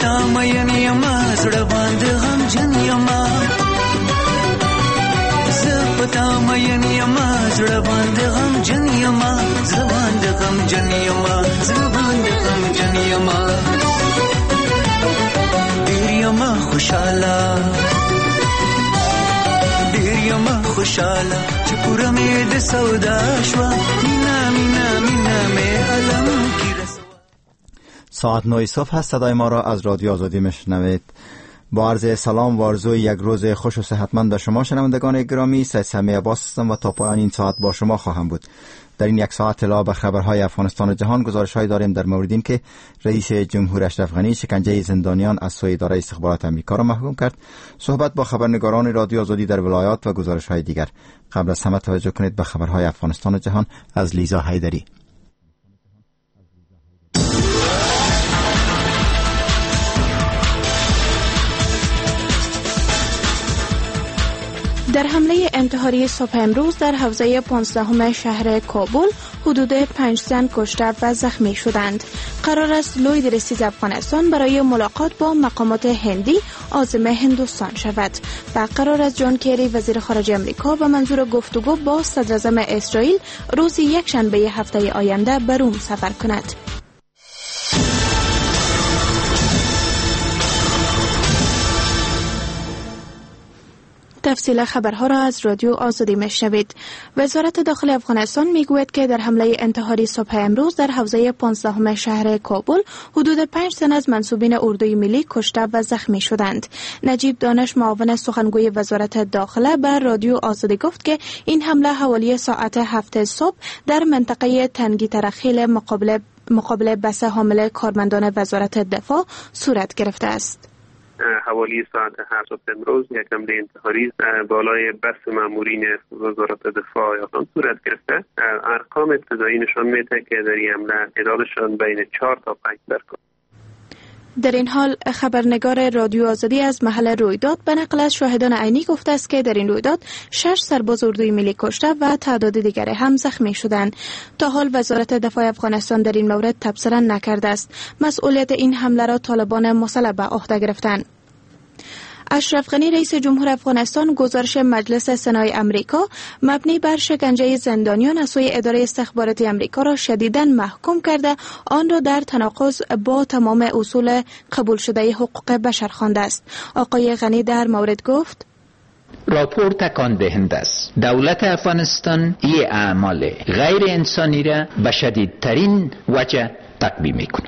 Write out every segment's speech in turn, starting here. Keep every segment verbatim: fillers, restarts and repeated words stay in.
پتا مین یما زړه باندې غم جن یما ز پتا مین یما زړه باندې غم جن یما زړه باندې غم جن یما زړه باندې غم جن یما ډیر یما خوشاله ډیر یما خوشاله چې پوره مې د سودا شوا مینا مینا مینا مې علم کی رسوا. ساعت نه صبح هست. صدای ما را از رادیو آزادی میشنوید. با عرض سلام و آرزوی یک روز خوش و صحتمند به شما شنوندگان گرامی. سید سمیع عباس هستم و تا پایان این ساعت با شما خواهم بود. در این یک ساعت اطلاع به خبرهای افغانستان و جهان گزارش‌هایی داریم در مورد این که رئیس جمهور اشرف غنی شکنجه زندانیان از سوی اداره استخبارات آمریکا را محکوم کرد، صحبت با خبرنگاران رادیو آزادی در ولایات و گزارش‌های دیگر. قبل از همه توجه کنید به خبرهای افغانستان و جهان از لیزا حیدری. در حمله انتحاری صبح امروز در حوزه پانزدهم شهر کابل حدود پنج زن کشته و زخمی شدند. قرار است لوید رسیز افغانستان برای ملاقات با مقامات هندی عازم هندوستان شود و قرار است جان کری وزیر خارجه آمریکا به منظور گفتگو با صدر اعظم اسرائیل روز یک شنبه هفته آینده به روم سفر کند. تفصیل خبرها را از رادیو آزادی میشنوید. وزارت داخل افغانستان میگوید که در حمله انتحاری صبح امروز در حوزه پانزدهم شهر کابل حدود پنج تن از منسوبین اردوی ملی کشته و زخمی شدند. نجیب دانش معاون سخنگوی وزارت داخله به رادیو آزادی گفت که این حمله حوالی ساعت هفت صبح در منطقه تنگی ترخیل مقابل مقابل بس حامل کارمندان وزارت دفاع صورت گرفته است. حوالی ساعت هفت صبح امروز یک حمله انتحاری بالای بس مامورین وزارت دفاع آسان صورت گرفته. ارقام ابتدایی نشان میده که در این حمله تعدادشان بین چهار تا پنج درصد. در این حال خبرنگار رادیو آزادی از محل رویداد به نقل از شاهدان عینی گفته است که در این رویداد شش سرباز اردوی ملی کشته و تعداد دیگر هم زخمی شدند. تا حال وزارت دفاع افغانستان در این مورد تبصره نکرده است. مسئولیت این حمله را طالبان مسلح به عهده گرفتند. اشرف غنی رئیس جمهور افغانستان گزارش مجلس سنای امریکا مبنی بر شکنجه زندانیان از سوی اداره استخباراتی امریکا را شدیداً محکوم کرده آن را در تناقض با تمام اصول قبول شده حقوق بشر خوانده است. آقای غنی در مورد گفت: راپور تکان دهنده است دولت افغانستان این اعمال غیر انسانی را به شدیدترین وجه تقبیح می‌کند.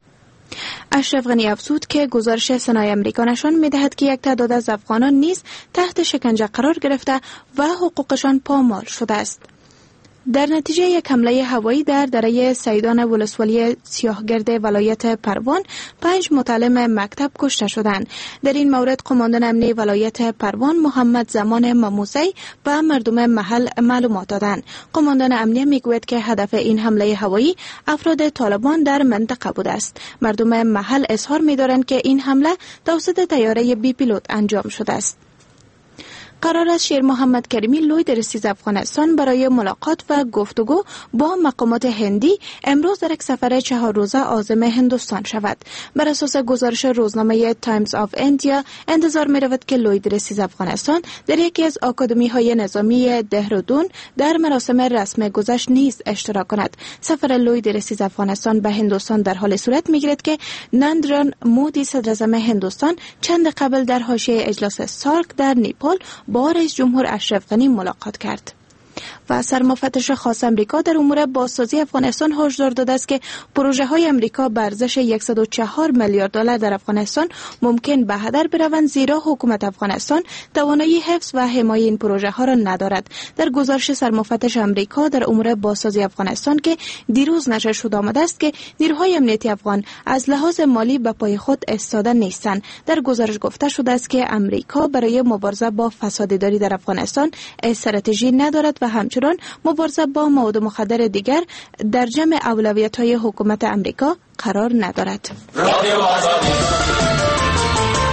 اشرف غنی افزود که گزارش سنای امریکا نشان می‌دهد که یک تعداد از افغانان نیز تحت شکنجه قرار گرفته و حقوقشان پامال شده است. در نتیجه یک حمله هوایی در دره سیدان ولسوالی سیاهگرد ولایت پروان پنج متعلم مکتب کشته شدند. در این مورد قماندان امنیه ولایت پروان محمد زمان مموزی و مردم محل معلومات دادند. قماندان امنیه میگوید که هدف این حمله هوایی افراد طالبان در منطقه بوده است. مردم محل اظهار می‌دارند که این حمله توسط طیاره بی پیلوت انجام شده است. قرار است شیر محمد کریمی لوید رئیس افغانستان برای ملاقات و گفتگو با مقامات هندی امروز در یک سفر چهار روزه عازم هندوستان شود. بر اساس گزارش روزنامه تایمز آف ایندیا انتظار می رود که لوید رئیس افغانستان در یکی از آکادمی های نظامی دهرادون در مراسم رسم گذشت نیز اشتراک کند. سفر لوید رئیس افغانستان به هندوستان در حال صورت می گیرد که نریندرا مودی صدر اعظم هندوستان چند قبل در حاشیه اجلاس سارک در نیپال با رئیس جمهور اشرف غنی ملاقات کرد. و سرمفتش خاص امریکا در امور بازسازی افغانستان هشدار داده است که پروژه های امریکا به ارزش صد و چهار میلیارد دلار در افغانستان ممکن به هدر بروند، زیرا حکومت افغانستان توانایی حفظ و حمایت این پروژه ها را ندارد. در گزارش سرمفتش امریکا در امور بازسازی افغانستان که دیروز نشر شده آمده است که نیروهای امنیتی افغان از لحاظ مالی به پای خود ایستاده نیستند. در گزارش گفته شده است که امریکا برای مبارزه با فساد اداری در افغانستان استراتژی ندارد و همچنان مبارزه با مواد مخدر دیگر در جمع اولویت‌های حکومت امریکا قرار ندارد.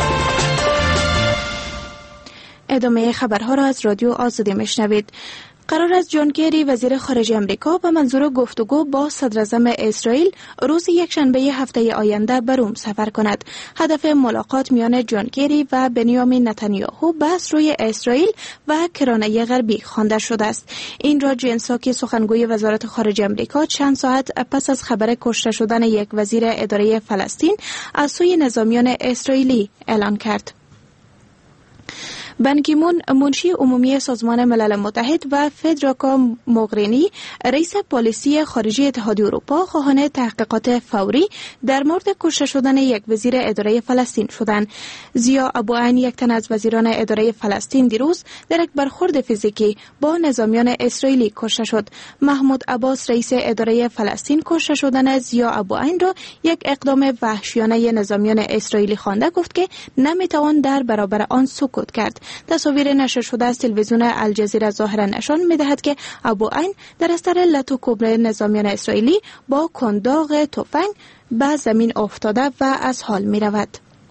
ادامه خبرها را از رادیو آزادی میشنوید. قرار است جان کری وزیر خارجه امریکا به منظور گفتگو با صدراعظم اسرائیل روز یکشنبه هفته آینده به روم سفر کند. هدف ملاقات میان جان کری و بنیامین نتانیاهو بحث روی اسرائیل و کرانه غربی خوانده شده است. این را جن ساکی سخنگوی وزارت خارجه امریکا چند ساعت پس از خبر کشته شدن یک وزیر اداره فلسطین از سوی نظامیان اسرائیلی اعلان کرد. بن کی مون منشی عمومی سازمان ملل متحد و فدراکا موغرینی رئیس پالیسی خارجی اتحادیه اروپا خواهان تحقیقات فوری در مورد کشته شدن یک وزیر اداره فلسطین شدند. زیا ابوعین یک تن از وزیران اداره فلسطین دیروز در یک برخورد فیزیکی با نظامیان اسرائیلی کشته شد. محمود عباس رئیس اداره فلسطین کشته شدن زیا ابوعین را یک اقدام وحشیانه نظامیان اسرائیلی خوانده، گفت که نمیتوان در برابر آن سکوت کرد. تصاویر نشر شده از تلویزیون الجزیره ظاهرا نشان می‌دهد که ابوعین در اثر لطو کوبر نظامیان اسرائیلی با کنداغ تفنگ به زمین افتاده و از حال می‌رود.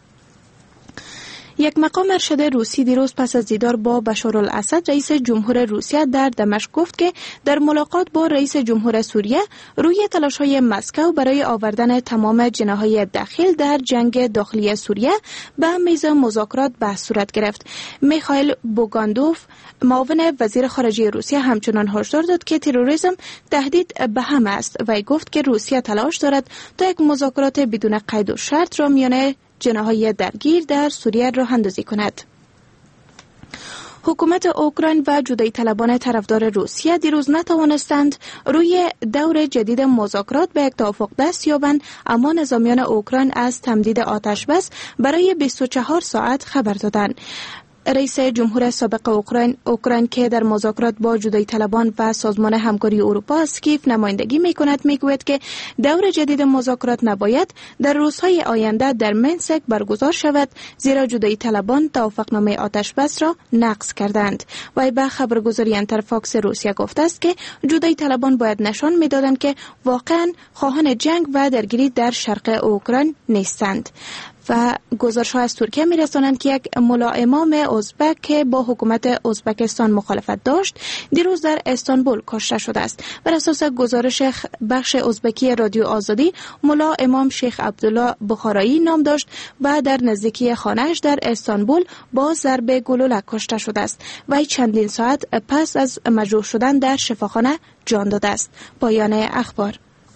یک مقام ارشد روسی دیروز پس از دیدار با بشارالاسد رئیس جمهور روسیه در دمشق گفت که در ملاقات با رئیس جمهور سوریه روی تلاش‌های مسکو برای آوردن تمام جناح‌های داخل در جنگ داخلی سوریه به میز مذاکرات بحث صورت گرفت. میخائیل بوگاندوف معاون وزیر خارجه روسیه همچنان هشدار داد که تروریسم تهدید به همه است و گفت که روسیه تلاش دارد تا یک مذاکرات بدون قید و شرط را میان جناح‌های درگیر در سوریه راه اندازی کند. حکومت اوکراین و جدایی طلبان طرفدار روسیه دیروز نتوانستند روی دور جدید مذاکرات به یک توافق دست یابند، اما نظامیان اوکراین از تمدید آتش بس برای بیست و چهار ساعت خبر دادند. رئیس جمهور سابق اوکراین اوکراین که در مذاکرات با جدایی طلبان و سازمان همکاری اروپا از کیف نمایندگی می‌کند میگوید که دور جدید مذاکرات نباید در روزهای آینده در منسک برگزار شود، زیرا جدایی طلبان توافقنامه آتش بس را نقض کردند. وی به خبرگزاری انترفاکس روسیه گفته است که جدایی طلبان باید نشان می‌دادند که واقعاً خواهان جنگ و درگیری در شرق اوکراین نیستند. و گزارش ها از ترکیه می رسانند که یک ملا امام ازبک که با حکومت ازبکستان مخالفت داشت دیروز در استانبول کشته شده است. بر اساس گزارش بخش ازبکی رادیو آزادی، ملا امام شیخ عبدالله بخارایی نام داشت و در نزدیکی خانه‌اش در استانبول با ضرب گلوله کشته شده است و چندین ساعت پس از مجروح شدن در شفاخانه جان داده است. پایان اخبار.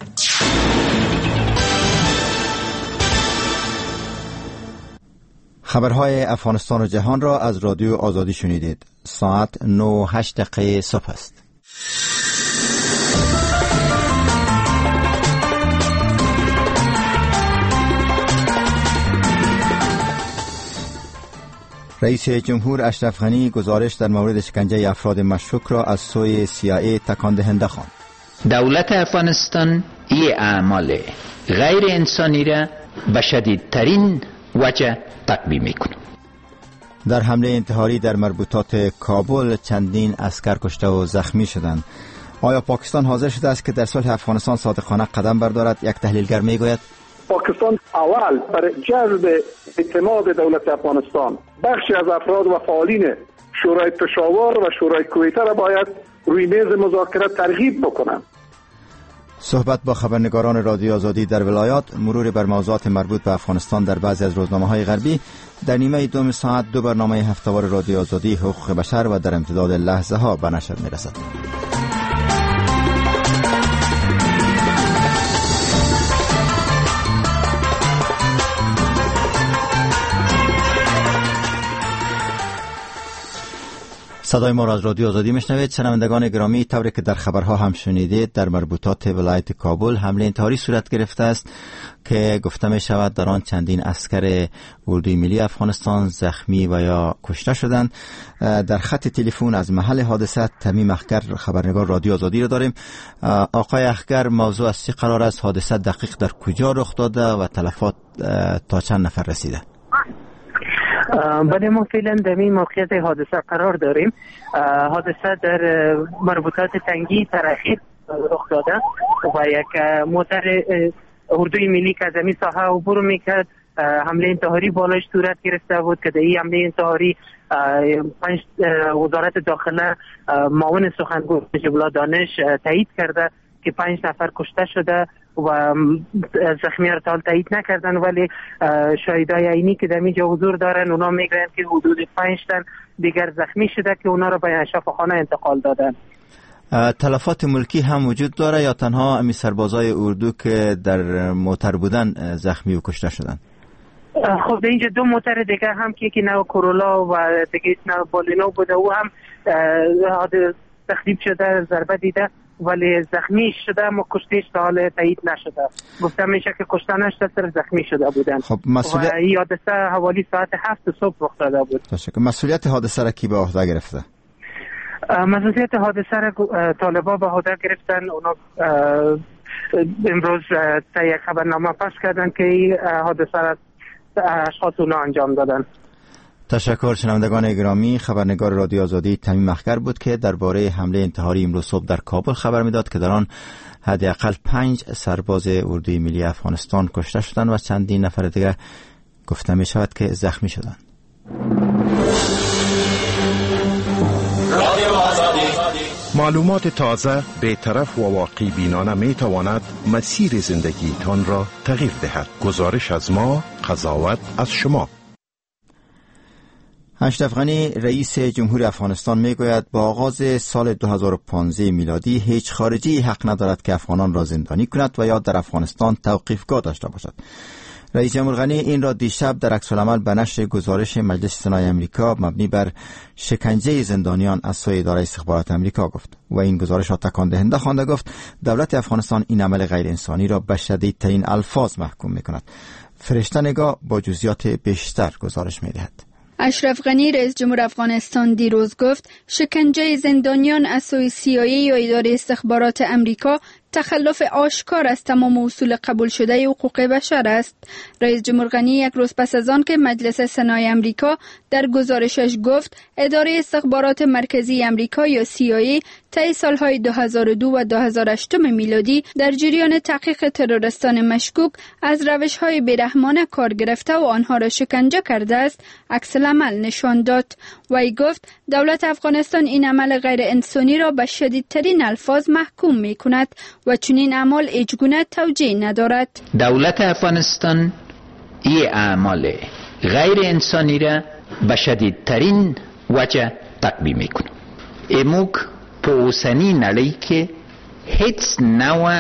خبرهای افغانستان و جهان را از رادیو آزادی شنیدید. ساعت نه و هشت دقیقه صبح است. رئیس جمهور اشرف غنی گزارش در مورد شکنجه افراد مشکوک را از سوی سی آی ای تکان دهنده خواند. دولت افغانستان این اعمال غیر انسانی را به شدیدترین وجه تقبیح میکنه. در حمله انتحاری در مربوطات کابل چندین عسکر کشته و زخمی شدند. آیا پاکستان حاضر شده است که در صلح افغانستان صادقانه قدم بردارد؟ یک تحلیلگر میگوید پاکستان اول برای جلب اعتماد دولت افغانستان بخشی از افراد و فعالین شورای پشاور و شورای کویته را باید روی میز مذاکره ترغیب بکنند. صحبت با خبرنگاران رادیو آزادی در ولایات، مرور بر موضوعات مربوط به افغانستان در بعضی از روزنامه‌های غربی. در نیمه دوم ساعت دو برنامه هفته‌وار رادیو آزادی حقوق بشر و در امتداد لحظه ها به نشر می‌رسد. صدای ما را از رادیو آزادی میشنوید. شنوندگان گرامی، طوری که در خبرها هم شنیدید، در مربوطات ولایت کابل حمله انتحاری صورت گرفته است که گفته می شود در آن چندین عسکر اردوی ملی افغانستان زخمی و یا کشته شدند. در خط تلفن از محل حادثه تمیم اخگر خبرنگار رادیو آزادی را داریم. آقای اخگر، موضوع از چه قرار است؟ حادثه دقیق در کجا رخ داده و تلفات تا چند نفر رسیده؟ بله، ما فعلا در این موقعیت حادثه قرار داریم. حادثه در مربوطات تنگی ترخیب رخ داده و یک موتر اردوی ملی که از این ساحه عبور میکرد حمله انتحاری بالایش صورت گرفته بود که در این حمله انتحاری پنج وزارت داخله معاون سخنگوی نجیب الله دانش تایید کرده که پنج نفر کشته شده و زخمی را تا تایید نکردن، ولی شاهدای عینی که در اینجا حضور دارن اونا میگن که حدود پنج تن دیگر زخمی شده که اونا را به شفاخانه انتقال دادن. تلفات ملکی هم وجود داره یا تنها امی سربازای اردو که در موتر بودن زخمی و کشته شدن؟ خب در اینجا دو موتر دیگر هم که یکی نو کورولا و دیگه نو بالینو بوده، او هم تخریب شده، ضربه دیده، ولی زخمی شده اما کشتهش تا حال تایید نشده. گفتم میشه که کشته نشده، صرف زخمی شده بودن. خب مسئولیت... و این حادثه حوالی ساعت هفت صبح رخ داده بود. تشکر. مسئولیت حادثه را کی به عهده گرفته؟ مسئولیت حادثه را طالبا به عهده گرفتن. اونا امروز تا یک خبرنامه پخش کردن که این حادثه را اشخاص اونا انجام دادن. تشکر. شنوندگان گرامی، خبرنگار رادیو آزادی تمیم مخگر بود که درباره حمله انتحاری امروز صبح در کابل خبر میداد که در آن حداقل پنج سرباز اردوی ملی افغانستان کشته شدند و چندین نفر دیگر گفته می شود که زخمی شدند. معلومات تازه، بی‌طرف و واقعی بینانه می تواند مسیر زندگی تان را تغییر دهد. گزارش از ما، قضاوت از شما. اشرف غنی رئیس جمهوری افغانستان می گوید با آغاز سال دو هزار و پانزده میلادی هیچ خارجی حق ندارد که افغانان را زندانی کند و یا در افغانستان توقیفگاه داشته باشد. رئیس جمهور غنی این را دیشب در عکس‌العمل به نشر گزارش مجلس سنای امریکا مبنی بر شکنجه زندانیان از سوی اداره استخبارات امریکا گفت و این گزارش را تکان دهنده خوانده. گفت دولت افغانستان این عمل غیر انسانی را به شدیدترین الفاظ محکوم می‌کند. فرشته نگاه با جزئیات بیشتر گزارش می‌دهد. اشرف غنی رئیس جمهور افغانستان دیروز گفت شکنجه زندانیان از سوی سی آی ای یا اداره استخبارات امریکا تخلف آشکار از تمام اصول قبول شده حقوق بشر است. رئیس جمهور غنی یک روز پس از آن که مجلس سنای امریکا در گزارشش گفت اداره استخبارات مرکزی امریکا یا سی آی ای طی سالهای دو هزار و دو و دو هزار و هشت میلادی در جریان تحقیق ترورستان مشکوک از روش‌های بیرحمانه کار گرفته و آنها را شکنجه کرده است، عکس العمل نشان داد. وی گفت دولت افغانستان این عمل غیر انسانی را به شدیدترین الفاظ محکوم می‌کند و چنین اعمال هیچگونه توجیه ندارد. دولت افغانستان این اعمال غیر انسانی را به شدیدترین وجه تقبیح میکنه. اموک په اوسنی نړۍ کې هیڅ نوع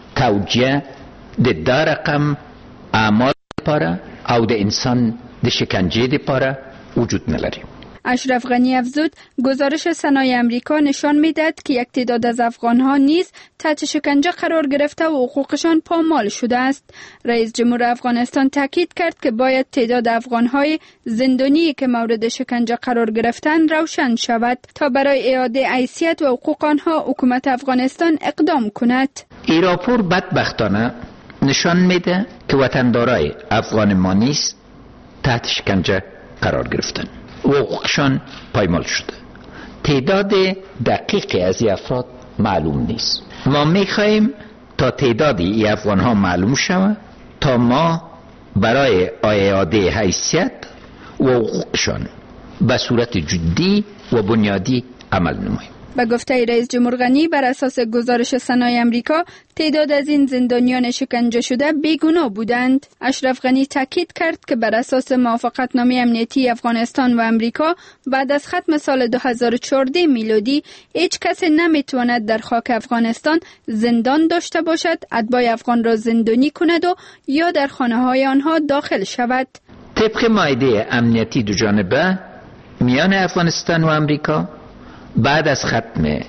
توجیه د دا رقم اعمال لپاره او د انسان د شکنجه لپاره وجود نلري. اشرف غنی افزود گزارش سنای امریکا نشان میدهد که یک تعداد از افغانها نیز تحت شکنجه قرار گرفته و حقوقشان پامال شده است. رئیس جمهور افغانستان تاکید کرد که باید تعداد افغانهای زندانی که مورد شکنجه قرار گرفتند روشن شود تا برای اعاده حیثیت و حقوق آنها حکومت افغانستان اقدام کند. این راپور بدبختانه نشان میده که وطندارای افغان ما نیز تحت شکنجه قرار گرفتند و حقوقشان پایمال شده. تعداد دقیقی از این افراد معلوم نیست. ما میخواهیم تا تعدادی این افغان ها معلوم شود تا ما برای اعاده حیثیت و حقوقشان به صورت جدی و بنیادی عمل نماییم. به گفته رئیس جمهور غنی بر اساس گزارش سنای امریکا تعداد از این زندانیان شکنجه شده بیگناه بودند. اشرف غنی تاکید کرد که بر اساس موافقتنامه امنیتی افغانستان و امریکا بعد از ختم سال دو هزار و چهارده میلادی هیچ کسی نمیتواند در خاک افغانستان زندان داشته باشد، اتباع افغان را زندانی کند و یا در خانه های آنها داخل شود. طبق معاهده امنیتی دو جانبه میان افغانستان و امریکا بعد از ختم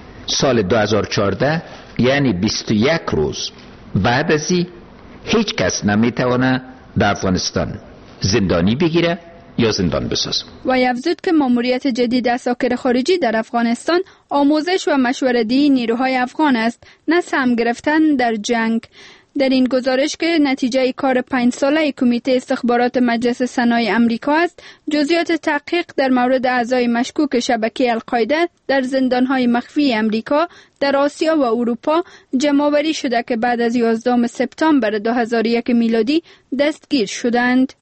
سال دو هزار و چهارده یعنی بیست و یک روز بعد از این هیچ کس نمیتونه در افغانستان زندانی بگیره یا زندان بسازه. و افزود که ماموریت جدید اساکر خارجی در افغانستان آموزش و مشوره‌دهی نیروهای افغان است، نه سهم گرفتن در جنگ. در این گزارش که نتیجه کار پنج ساله کمیته استخبارات مجلس سنای امریکا است، جزئیات تحقیق در مورد اعضای مشکوک شبکه القاعده در زندانهای مخفی امریکا در آسیا و اروپا جمع‌آوری شده که بعد از یازدهم سپتامبر دو هزار و یک میلادی دستگیر شدند.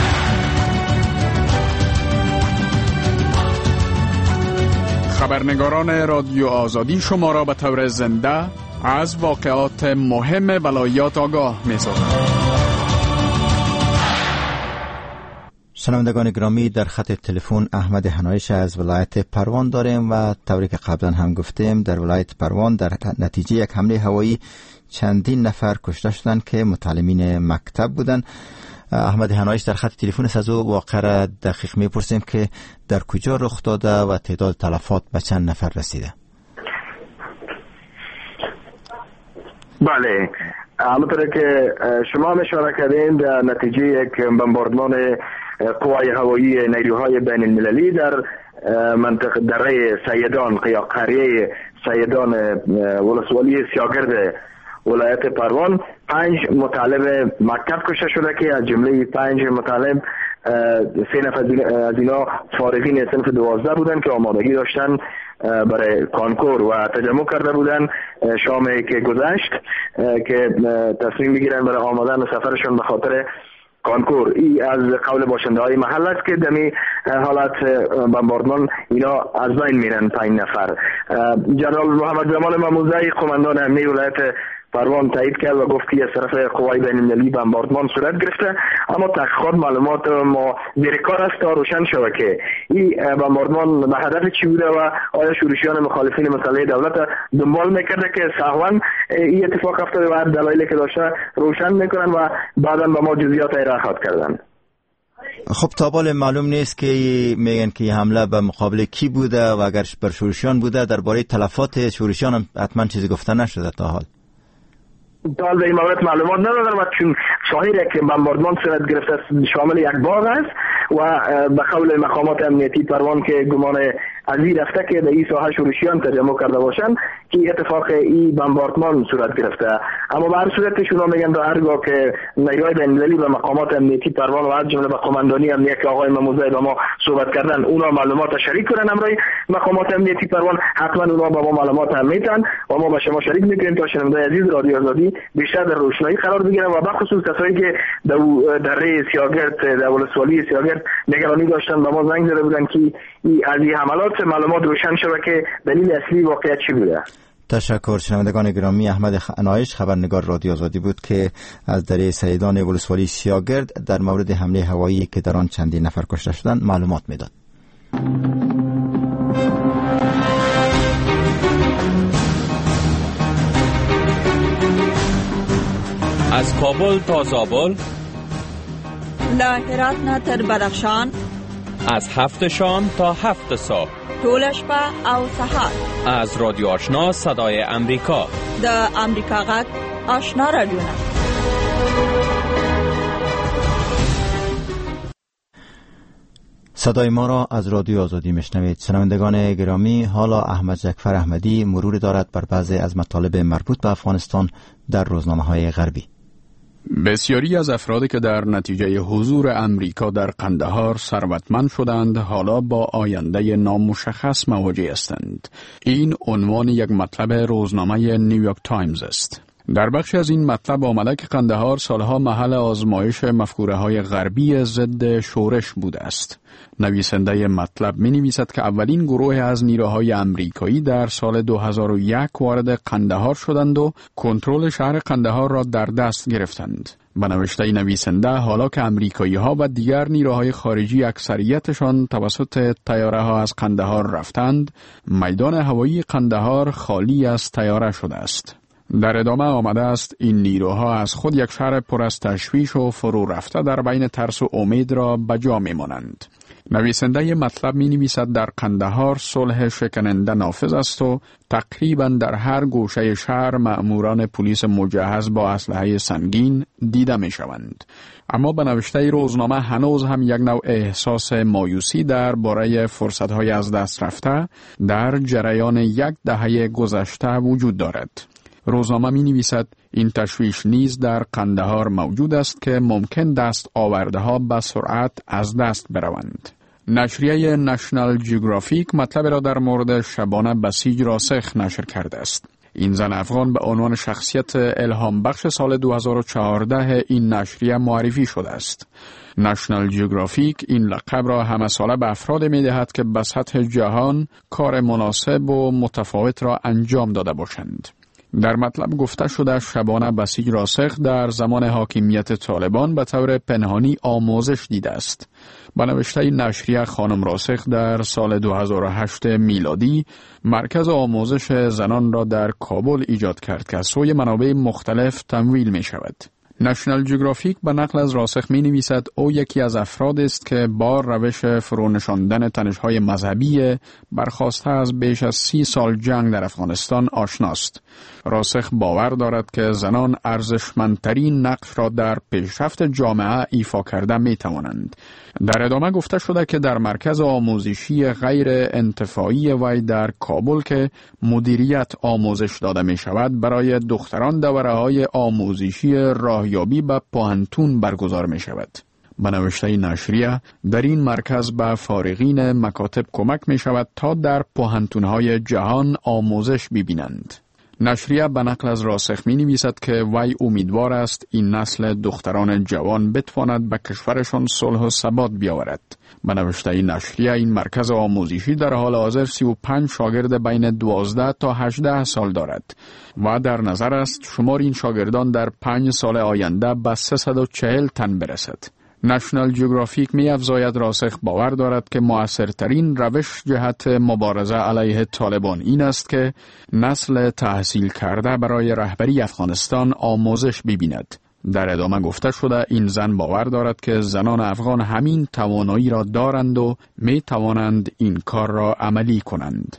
خبرنگاران رادیو آزادی شما را به طور زنده از واقعات مهم ولایات آگاه می‌سازند. شنوندگان گرامی، در خط تلفن احمد حنایش از ولایت پروان داریم و طوری که قبلا هم گفتیم در ولایت پروان در نتیجه یک حمله هوایی چندین نفر کشته شدند که متعلمین مکتب بودند. احمد حنایش در خط تلفن از او واقعه را دقیق میپرسیم که در کجا رخ داده و تعداد تلفات به چند نفر رسیده. بله، همونطور که شما اشاره کردین در نتیجه یک بمباردمان قوای هوایی نیروهای بین المللی در منطقه دره سیدان یا قریه سیدان ولسوالی سیاگرد ولایت پروان پنج مطالب مکتب کشته شده که از جمله پنج مطالب سه نفر از اینا فارغین صنف دوازده بودن که آمادگی داشتن برای کانکور و تجمع کرده بودن شامی که گذشت که تصمیم بگیرن برای آمدن سفرشون به خاطر کانکور. ای از قول باشنده های محل است که دمی حالت بمباردمان اینا از بین میرن پنج نفر. جنرال محمد زمان مموزه قماندان امنیه ولایت پروان تایید کرد و گفت که از طرف قوای بین المللی بمباردمان صورت گرفته، اما تحقیقات معلومات ما زیر کار است تا روشن شود که این بمباردمان به هدف چی بوده و آیا شورشیان مخالفین مسئله دولت دنبال میکرده که سهوا این اتفاق افتاده و هر دلایلی که داشته روشن میکنن و بعدا به ما جزئیات را خاطر کردن. خب تا بال معلوم نیست که میگن که حمله به مقابل کی بوده و اگر بر شورشیان بوده درباره تلفات شورشیان هم حتما چیزی گفته نشده تا حال. تا به این مورد معلومات ندارم و چون شاهد که بمباردمان صورت گرفته شامل یک باغ است و به قول مقامات امنیتی پروان که گمان از این رفته که در این ساحه شورشیان تجمع کرده باشند که اتفاق این بمباردمان صورت گرفته. اما به هر صورت شما میگن در هرگاه که نیروهای بین المللی و مقامات امنیتی پروان و از جمله به قماندانی امنیه که آقای مموزه با ما صحبت کردن اونا معلومات شریک کنن امروز مقامات امنیتی پروان حتما اونا با ما معلومات هم میتن و ما با شما شریک میکنیم تا شنونده عزیز رادیو آزادی بیشتر در روشنایی قرار بگیرن و به خصوص کسایی که در دره سیاگرد در ولسوالی سیاگرد نگرانی داشتن به ما زنگ زده بودن که از این حملات معلومات روشن شود که دلیل اصلی واقعیت چی بوده. تشکر. شنوندگان گرامی، احمد حنایش خبرنگار رادیو آزادی بود که از دره سیدان ولسوالی سیاگرد در مورد حمله هوایی که در آن چندین نفر کشته شدند معلومات میداد. از کابل تا زابل، له هرات نه تر بدخشان، از هفت شام تا هفت صبح، ټول شپه او سهار، از رادیو آشنا صدای امریکا، د امریکا غږ آشنا رادیو. صدای ما را از رادیو آزادی میشنوید. شنوندگان گرامی، حالا احمد جعفر احمدی مرور دارد بر بعضی از مطالب مربوط به افغانستان در روزنامه‌های غربی. بسیاری از افرادی که در نتیجه حضور امریکا در قندهار ثروتمند شدند حالا با آینده نامشخص مواجه هستند. این عنوان یک مطلب روزنامه نیویورک تایمز است. در بخش از این مطلب آمده که قندهار سالها محل آزمایش مفکوره‌های غربی ضد شورش بوده است. نویسنده مطلب می نویسد که اولین گروه از نیروهای امریکایی در سال دو هزار و یک وارد قندهار شدند و کنترل شهر قندهار را در دست گرفتند. به نوشته نویسنده، حالا که امریکایی ها و دیگر نیروهای خارجی اکثریتشان توسط طیاره ها از قندهار رفتند، میدان هوایی قندهار خالی از طیاره شده است. در ادامه آمده است این نیروها از خود یک شهر پر از تشویش و فرو رفته در بین ترس و امید را به جا می مانند. نویسنده مطلب می نویسد در قندهار صلح شکننده نافذ است و تقریبا در هر گوشه شهر مأموران پلیس مجهز با اسلحه سنگین دیده می شوند. اما به نوشته روزنامه هنوز هم یک نوع احساس مایوسی در باره فرصت‌های از دست رفته در جریان یک دهه گذشته وجود دارد. روزنامه می نویسد این تشویش نیز در قندهار موجود است که ممکن دست آورده ها به سرعت از دست بروند. نشریه نشنال جیوگرافیک مطلب را در مورد شبانه بسیج راسخ نشر کرده است. این زن افغان به عنوان شخصیت الهام بخش سال دو هزار و چهارده این نشریه معرفی شده است. نشنال جیوگرافیک این لقب را همه ساله به افراد می دهد که به سطح جهان کار مناسب و متفاوت را انجام داده باشند. در مطلب گفته شده شبانه بسیج راسخ در زمان حاکمیت طالبان به طور پنهانی آموزش دیده است. با نوشته نشریه خانم راسخ در سال دو هزار و هشت میلادی مرکز آموزش زنان را در کابل ایجاد کرد که از سوی منابع مختلف تمویل می شود. نشنال جیوگرافیک به نقل از راسخ می نویسد او یکی از افراد است که با روش فرونشاندن تنش‌های مذهبی برخاسته از بیش از سی سال جنگ در افغانستان آشناست. راسخ باور دارد که زنان ارزشمندترین نقش را در پیشرفت جامعه ایفا کرده می توانند. در ادامه گفته شده که در مرکز آموزشی غیر انتفاعی وی در کابل که مدیریت آموزش داده می شود برای دختران دوره های آموزشی راهیابی به پوهنتون برگزار می شود. به نوشته نشریه در این مرکز به فارغین مکاتب کمک می شود تا در پوهنتون‌های جهان آموزش ببینند. نشریه به نقل از راسخ می نویسد که وی امیدوار است این نسل دختران جوان بتواند به کشورشان صلح و ثبات بیاورد. به نوشته نشریه این مرکز آموزشی در حال حاضر سی و پنج شاگرد بین دوازده تا هجده سال دارد و در نظر است شمار این شاگردان در پنج سال آینده به سیصد و چهل تن برسد. نشنال جیوگرافیک می افزاید راسخ باور دارد که مؤثرترین روش جهت مبارزه علیه طالبان این است که نسل تحصیل کرده برای رهبری افغانستان آموزش ببیند. در ادامه گفته شده این زن باور دارد که زنان افغان همین توانایی را دارند و می توانند این کار را عملی کنند.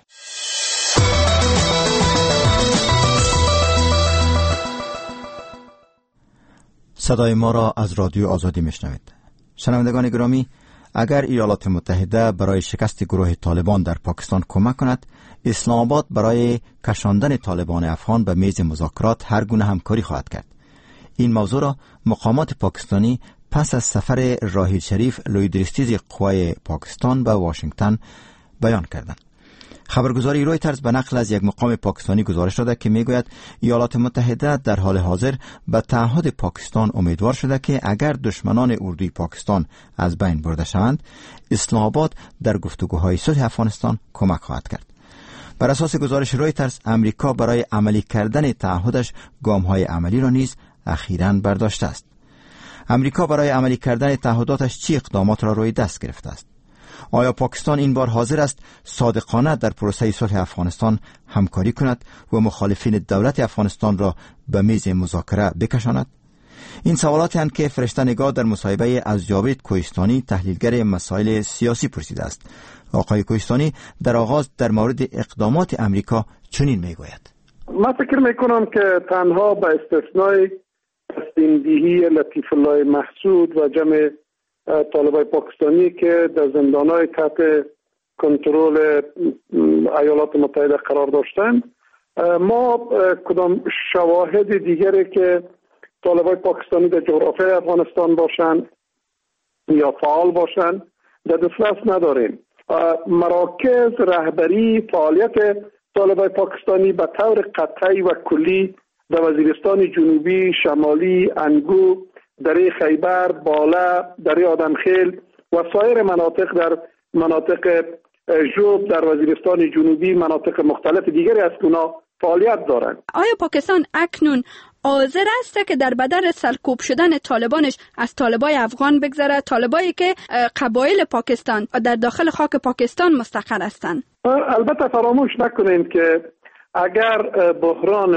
صدای ما را از رادیو آزادی میشنوید. شنوندگان گرامی، اگر ایالات متحده برای شکست گروه طالبان در پاکستان کمک کند، اسلام آباد برای کشاندن طالبان افغان به میز مذاکرات هر گونه همکاری خواهد کرد. این موضوع را مقامات پاکستانی پس از سفر راحیل شریف لویدرستیز قوای پاکستان به واشنگتن بیان کردند. خبرگزاری رویترز به نقل از یک مقام پاکستانی گزارش داده که میگوید ایالات متحده در حال حاضر به تعهد پاکستان امیدوار شده که اگر دشمنان اردوی پاکستان از بین برده شوند، اسلام آباد در گفتگوهای صلح افغانستان کمک خواهد کرد. بر اساس گزارش رویترز، امریکا برای عملی کردن تعهدش گام‌های عملی را نیز اخیراً برداشته است. امریکا برای عملی کردن تعهداتش چه اقدامات را روی دست گرفته است؟ آیا پاکستان این بار حاضر است صادقانه در پروسه صلح افغانستان همکاری کند و مخالفین دولت افغانستان را به میز مذاکره بکشاند؟ این سوالاتی هستند که فرشته نگاه در مصاحبه از جاوید کوهستانی تحلیلگر مسائل سیاسی پرسیده است. آقای کوهستانی در آغاز در مورد اقدامات امریکا چنین میگوید: من فکر میکنم که تنها به استثنای تسلیم‌دهی لطیف الله محسود و جمع طالبای پاکستانی که در زندانهای تحت کنترل ایالات متحده قرار داشتند، ما کدام شواهد دیگری که طالبای پاکستانی در جغرافیای افغانستان باشند یا فعال باشند در دسترس نداریم. مراکز رهبری فعالیت طالبای پاکستانی به طور قطعی و کلی در وزیرستان جنوبی، شمالی، انگو، دره خیبر، بالا، دره آدمخیل و سایر مناطق در مناطق جوب در وزیرستان جنوبی، مناطق مختلف دیگری از اونا فعالیت دارند. آیا پاکستان اکنون حاضر است که در بدل سرکوب شدن طالبانش از طالبای افغان بگذره، طالبایی که قبایل پاکستان و در داخل خاک پاکستان مستقر هستند؟ البته فراموش نکنید که اگر بحران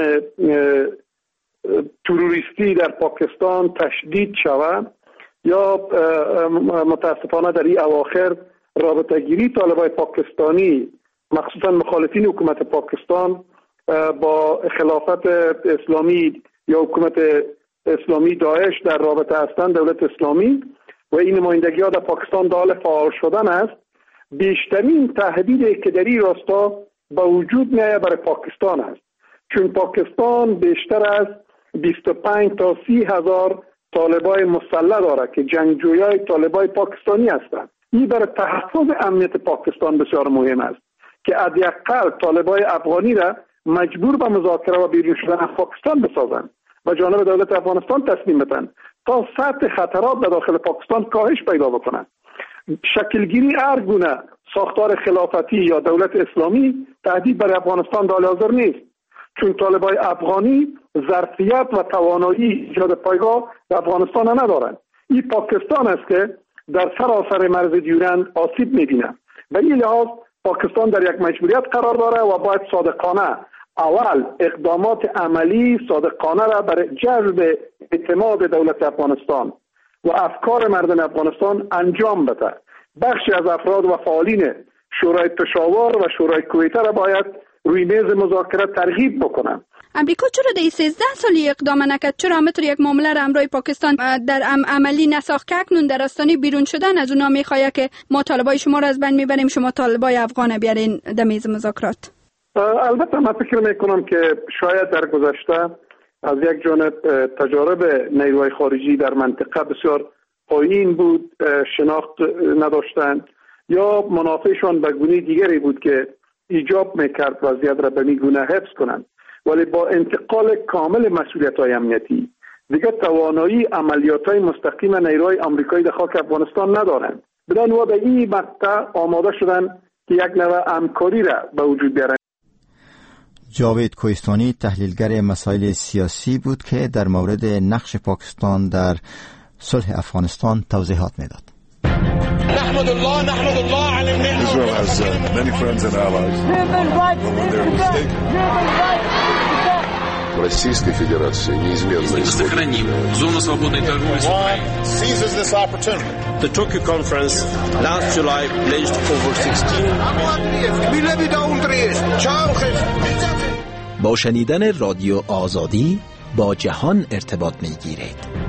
تروریستی در پاکستان تشدید شود یا متاسفانه در این اواخر رابطه گیری طالبای پاکستانی مخصوصا مخالفین حکومت پاکستان با خلافت اسلامی یا حکومت اسلامی داعش در رابطه هستند، دولت اسلامی و این نمایندگی ها در پاکستان در حال فعال شدن است، بیشترین تهدیدی که در این راستا با وجود میآید برای پاکستان است. چون پاکستان بیشتر از بیست و پنج تا سی هزار طالبای مسلح داره که جنگجویای طالبای پاکستانی هستند. این برای تحفظ امنیت پاکستان بسیار مهم است که حداقل طالبای افغانی را مجبور به مذاکره و بیرون شدن از پاکستان بسازند و جانب دولت افغانستان تسلیم بدن تا سطح خطرات در داخل پاکستان کاهش پیدا بکنند. شکلگیری هر گونه ساختار خلافتی یا دولت اسلامی تهدید برای افغانستان در حال حاضر نیست، چون طالبای افغانی ظرفیت و توانایی ایجاد پایگاه در افغانستان ندارند. این پاکستان است که در سراسر مرز دیورند آسیب می‌بیند و این لحاظ پاکستان در یک مجبوریت قرار داره و باید صادقانه اول اقدامات عملی صادقانه را برای جلب اعتماد دولت افغانستان و افکار مردم افغانستان انجام بده. بخشی از افراد و فعالین شورای تشاور و شورای کویته را باید روی میز مذاکره ترغیب بکنن. امریکا چرا در سیزده سالی اقدام نکرد؟ چرا همطور یک معامله را همراه پاکستان در عملی نساخت که اکنون در آستانه بیرون شدن از اونا میخواد که ما طالبای شما را از بین میبریم، شما طالبای افغان بیارین در میز مذاکرات؟ البته من فکر میکنم که شاید در گذشته از یک جانب تجارب نیروهای خارجی در منطقه بسیار پایین بود، شناخت نداشتند، یا منافعشان به گونه دیگری بود که ایجاب میکرد وضعیت را به می گونه حفظ کنند. ولی با انتقال کامل مسئولیت‌های امنیتی دیگر توانایی عملیات‌های مستقیم نیروهای آمریکایی در خاک افغانستان ندارند. بدان و به این مقطع آماده شدن که یک نوع همکاری را به وجود بیارند. جاوید کوهستانی تحلیلگر مسائل سیاسی بود که در مورد نقش پاکستان در صلح افغانستان توضیحات میداد. نحمد الله نحمد الله على النعمة. Israel has uh, many friends and allies. When they're mistaken. Российской Федерации неизменно сохраним зону свободной торговли с Украиной. Seizes this opportunity. The Tokyo conference last July pledged over sixteen. با شنیدن رادیو آزادی با جهان ارتباط می‌گیرید.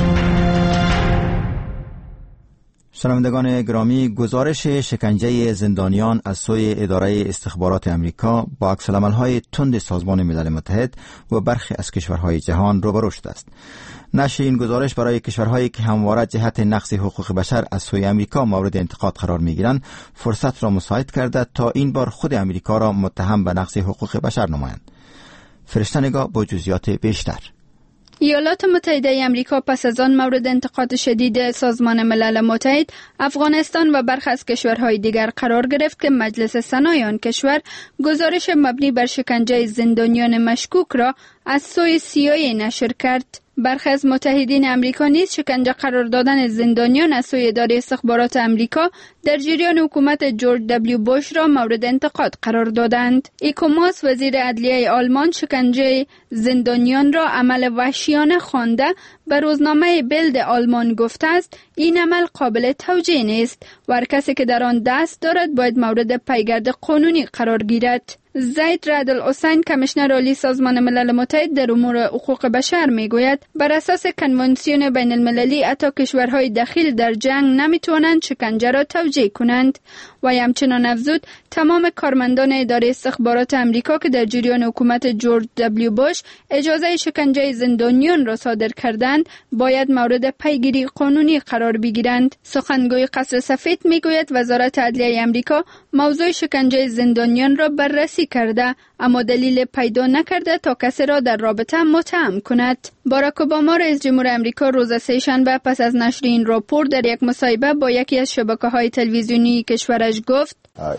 شنوندگان گرامی، گزارش شکنجه زندانیان از سوی اداره استخبارات امریکا با عکس‌العمل‌های تند سازمان ملل متحد و برخی از کشورهای جهان روبرو شده است. نشر این گزارش برای کشورهایی که همواره جهت نقض حقوق بشر از سوی امریکا مورد انتقاد قرار می‌گیرند، فرصت را مساعد کرده تا این بار خود امریکا را متهم به نقض حقوق بشر نمایند. فرشته نگاه با جزئیات بیشتر. ایالات متحده امریکا پس از آن مورد انتقاد شدید سازمان ملل متحد، افغانستان و برخی از کشورهای دیگر قرار گرفت که مجلس سنای آن کشور گزارش مبنی بر شکنجه زندانیان مشکوک را از سوی سی آی ای نشر کرد. برخی از متحدین امریکا نیز شکنجه قرار دادن زندانیان از سوی اداره استخبارات امریکا در جریان حکومت جورج دبلیو بوش را مورد انتقاد قرار دادند. ایکوماس وزیر عدلیه آلمان شکنجه زندانیان را عمل وحشیانه خوانده به روزنامه بیلد آلمان گفته است این عمل قابل توجیه نیست و هر کسی که در آن دست دارد باید مورد پیگرد قانونی قرار گیرد. زید رعد الحسین کمیشنر عالی سازمان ملل متحد در امور حقوق بشر میگوید بر اساس کنوانسیون بین المللی حتی کشورهای دخیل در جنگ نمیتوانند شکنجه را توجیه کنند و همچنان افزود تمام کارمندان اداره استخبارات امریکا که در جریان حکومت جورج دبلیو بوش اجازه شکنجه زندانیان را صادر کردند باید مورد پیگیری قانونی قرار بگیرند. سخنگوی قصر سفید میگوید وزارت عدلیه امریکا موضوع شکنجه زندانیان را بررسی کرده اما دلیل پیدا نکرده تا کسی را در رابطه متهم کند. باراک اوباما رئیس جمهور امریکا روز سه‌شنبه پس از نشر این راپور در یک مصاحبه با یکی از شبکه‌های تلویزیونی کشورش گفت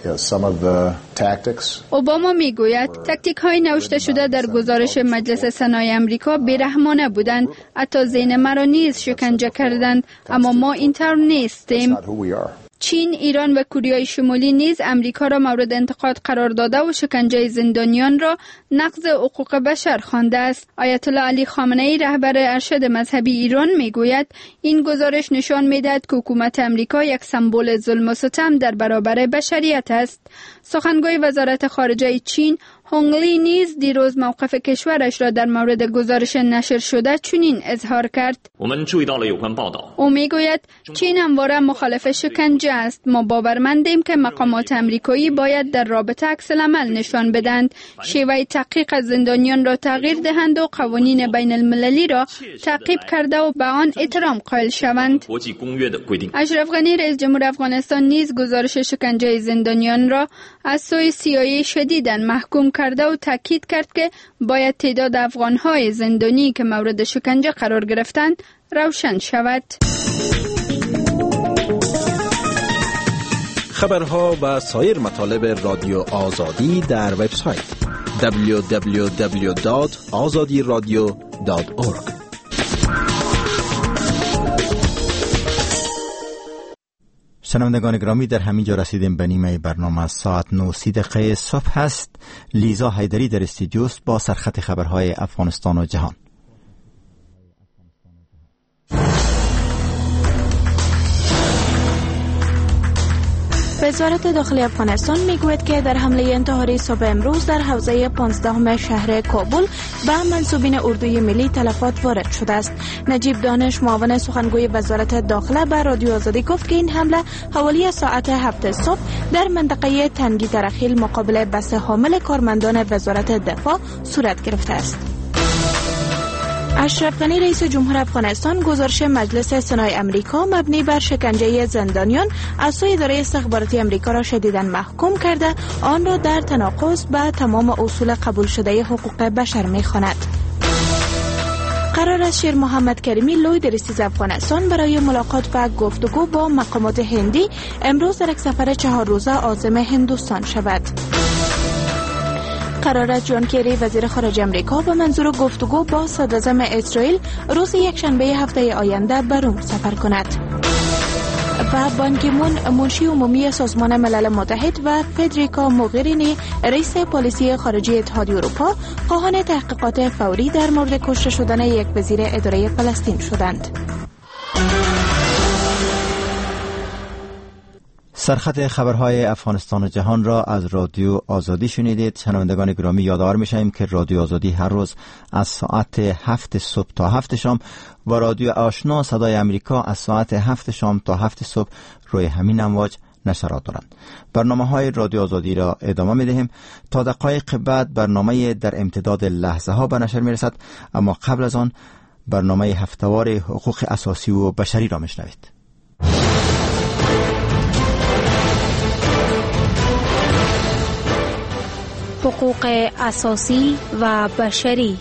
اوباما میگوید تاکتیک های نوشته شده در گزارش مجلس سنای امریکا بیرحمانه بودند، حتی ذهن مرا نیز شکنجه کردند، اما ما اینطور نیستیم. چین، ایران و کره شمالی نیز امریکا را مورد انتقاد قرار داده و شکنجه زندانیان را نقض حقوق بشر خوانده است. آیت الله علی خامنه ای رهبر ارشد مذهبی ایران میگوید این گزارش نشان میدهد که حکومت امریکا یک سمبل ظلم و ستم در برابر بشریت است. سخنگوی وزارت خارجه چین هونگلی نیز دیروز موقف کشورش را در مورد گزارش نشر شده چنین اظهار کرد. او میگوید چین همواره مخالف شکنجه است. ما باورمندیم که مقامات امریکایی باید در رابطه عکس العمل نشان بدهند، شیوه تحقیق از زندانیان را تغییر دهند و قوانین بین المللی را تعقیب کرده و به آن احترام قائل شوند. اشرف غنی رئیس جمهور افغانستان نیز گزارش شکنجه زندانیان را از سوی سی آی ای شدیداً محکوم کرده و تاکید کرد که باید تعداد افغان‌های زندانی که مورد شکنجه قرار گرفتند روشن شود. خبرها و سایر مطالب رادیو آزادی در وبسایت دبلیو دبلیو دبلیو دات آزادی رادیو دات اورگ. شنوندگان گرامی، در همین جا رسیدیم به نیمه برنامه. ساعت نه و سی دقیقه صبح هست. لیزا حیدری در استودیوست با سرخط خبرهای افغانستان و جهان. وزارت داخلی افغانستان میگوید که در حمله انتحاری صبح امروز در حوزه پانزدهم شهر کابل به منسوبین اردوی ملی تلفات وارد شده است. نجیب دانش، معاون سخنگوی وزارت داخله، به رادیو آزادی گفت که این حمله حوالی ساعت هفت صبح در منطقه تنگی ترخیل مقابل بس حامل کارمندان وزارت دفاع صورت گرفته است. اشرف غنی رئیس جمهور افغانستان گزارش مجلس سنای امریکا مبنی بر شکنجه زندانیان از سوی اداره استخباراتی امریکا را شدیداً محکوم کرده، آن را در تناقض با تمام اصول قبول شده حقوق بشر می‌خواند. قرار است شیر محمد کریمی لوی رئیس افغانستان برای ملاقات و گفتگو با مقامات هندی امروز در یک سفر چهار روزه عازم هندوستان شود. قرار است جان کری وزیر خارجه امریکا به منظور گفتگو با صدراعظم اسرائیل روز یکشنبه هفته آینده به روم سفر کند. و بان کی مون منشی عمومی سازمان ملل متحد و فدریکا موغرینی رئیس پلیسی خارجه اتحادیه اروپا خواهان تحقیقات فوری در مورد کشته شدن یک وزیر اداره فلسطین شدند. سرخط خبرهای افغانستان و جهان را از رادیو آزادی شنیدید. شنوندگان گرامی، یادآور می‌شویم که رادیو آزادی هر روز از ساعت هفت صبح تا هفت شام و رادیو آشنا صدای امریکا از ساعت هفت شام تا هفت صبح روی همین امواج نشرات دارند. برنامه‌های رادیو آزادی را ادامه می‌دهیم. تا دقایق بعد برنامه در امتداد لحظه ها به نشر می‌رسد، اما قبل از آن برنامه هفته‌وار حقوق اساسی و بشری را می‌شنوید. حقوق اساسی و بشری.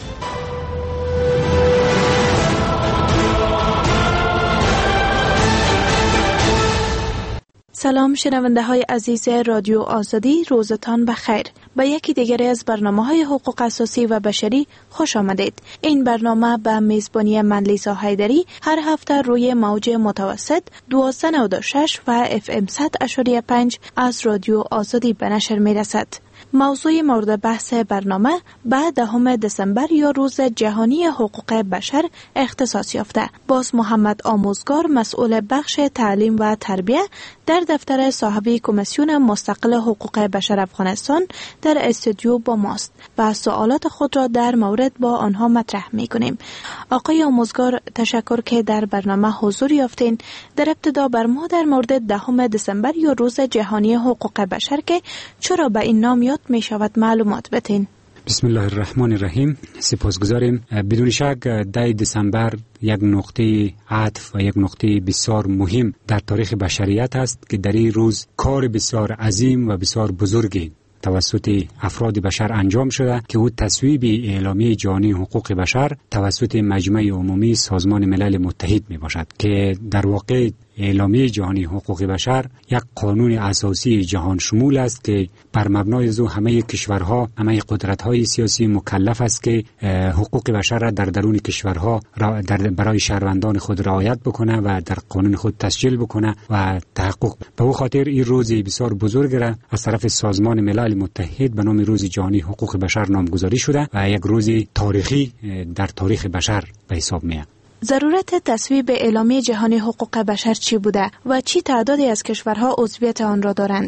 سلام شنونده های عزیز رادیو آزادی، روزتان بخیر. به یکی دیگری از برنامه های حقوق اساسی و بشری خوش آمدید. این برنامه به میزبانی من لیزا حیدری هر هفته روی موج متوسط دوازده نود و شش و اف ام صد اشاری پنج از رادیو آزادی به نشر می رسد. موضوع مورد بحث برنامه بعد دهم دسامبر یا روز جهانی حقوق بشر اختصاص یافته. باز محمد آموزگار، مسئول بخش تعلیم و تربیه در دفتر صاحب کمیسیون مستقل حقوق بشر افغانستان در استودیو با ماست و سوالات خود را در مورد با آنها مطرح می کنیم. آقای آموزگار، تشکر که در برنامه حضور یافتین. در ابتدا بر ما در مورد دهم دسامبر یا روز جهانی حقوق بشر که چرا به این نام یاد می شود معلومات بتین. بسم الله الرحمن الرحیم. سپاسگزاریم. بدون شک ده دسامبر یک نقطه عطف و یک نقطه بسیار مهم در تاریخ بشریت است که در این روز کار بسیار عظیم و بسیار بزرگی توسط افراد بشر انجام شده که او تصویب اعلامیه جهانی حقوق بشر توسط مجمع عمومی سازمان ملل متحد می باشد که در واقع اعلامیه جهانی حقوق بشر یک قانون اساسی جهان شمول است که بر مبنای او همه کشورها، همه قدرت‌های سیاسی مکلف است که حقوق بشر را در درون کشورها در برای شهروندان خود رعایت بکنه و در قانون خود تسجیل بکنه و تحقق. به او خاطر این روز بسیار بزرگ را از طرف سازمان ملل متحد به نام روز جهانی حقوق بشر نامگذاری شده و یک روز تاریخی در تاریخ بشر به حساب میاد. ضرورت تصویب اعلامیه جهانی حقوق بشر چی بوده و چی تعدادی از کشورها عضویت آن را دارند؟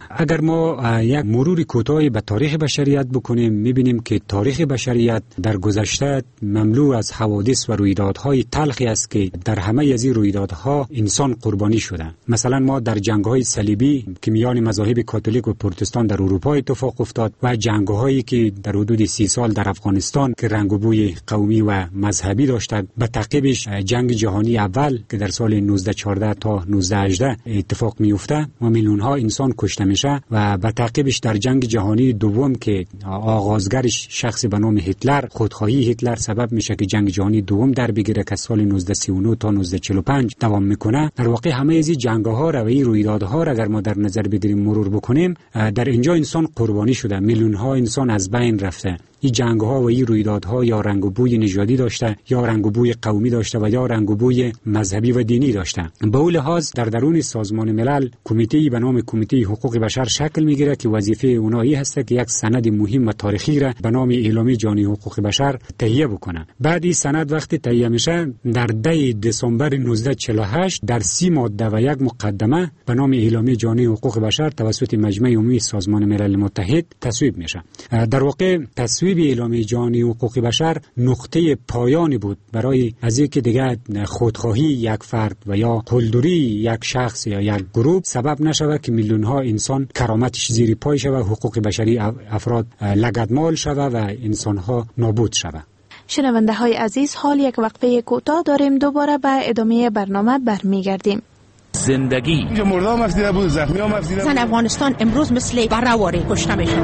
اگر ما یک مرور کوتاهی به تاریخ بشریت بکنیم میبینیم که تاریخ بشریت در گذشته مملو از حوادث و رویدادهای تلخی است که در همه از این رویدادها انسان قربانی شده. مثلا ما در جنگ‌های صلیبی که میان مذاهب کاتولیک و پروتستان در اروپا اتفاق افتاد و جنگ‌هایی که در حدود سی سال در افغانستان که رنگ و بوی قومی و مذهبی داشت، به تعقیبش جنگ جهانی اول که در سال نوزده چهارده تا نوزده هجده اتفاق میفته و میلیون ها انسان کشته میشه و به تعقیبش در جنگ جهانی دوم که آغازگرش شخص به نام هیتلر، خودخواهی هیتلر سبب میشه که جنگ جهانی دوم در بگیره که سال نوزده سی و نه تا نوزده چهل و پنج دوام میکنه. در واقع همه از این جنگ‌ها و این رویدادها را اگر ما در نظر بگیریم مرور بکنیم، در اینجا انسان قربانی شده، میلیون ها انسان از بین رفته. این جنگ‌ها و این رویدادها یا رنگ و بوی نژادی داشته یا رنگ و بوی قومی داشته و یا رنگ و بوی مذهبی و دینی داشته. به اون لحاظ در درون سازمان ملل کمیته به نام کمیته حقوق بشر شکل میگیره که وظیفه اونایی هست که یک سند مهم و تاریخی را به نام اعلامیه جهانی حقوق بشر تهیه بکنه. بعد این سند وقتی تهیه میشه در ده دسامبر نوزده چهل و هشت در سی ماده و یک مقدمه به نام اعلامیه جهانی حقوق بشر توسط مجمع عمومی سازمان ملل متحد تصویب میشه. در واقع تصویب اعلامیه جهانی حقوق بشر نقطه پایانی بود برای از اینکه دیگه خودخواهی یک فرد و یا قلدری یک شخص یا یک گروه سبب نشود که میلیون ها انسان کرامتش زیر پای شود، حقوق بشری افراد لگدمال شود و انسان ها نابود شود. شنونده های عزیز، حال یک وقفه کوتاه داریم، دوباره به ادامه برنامه برمیگردیم. زندگی مردم مفدیده بود، زخمی ها مفدیده بود. زن افغانستان امروز مثل برآوری کشته میشه.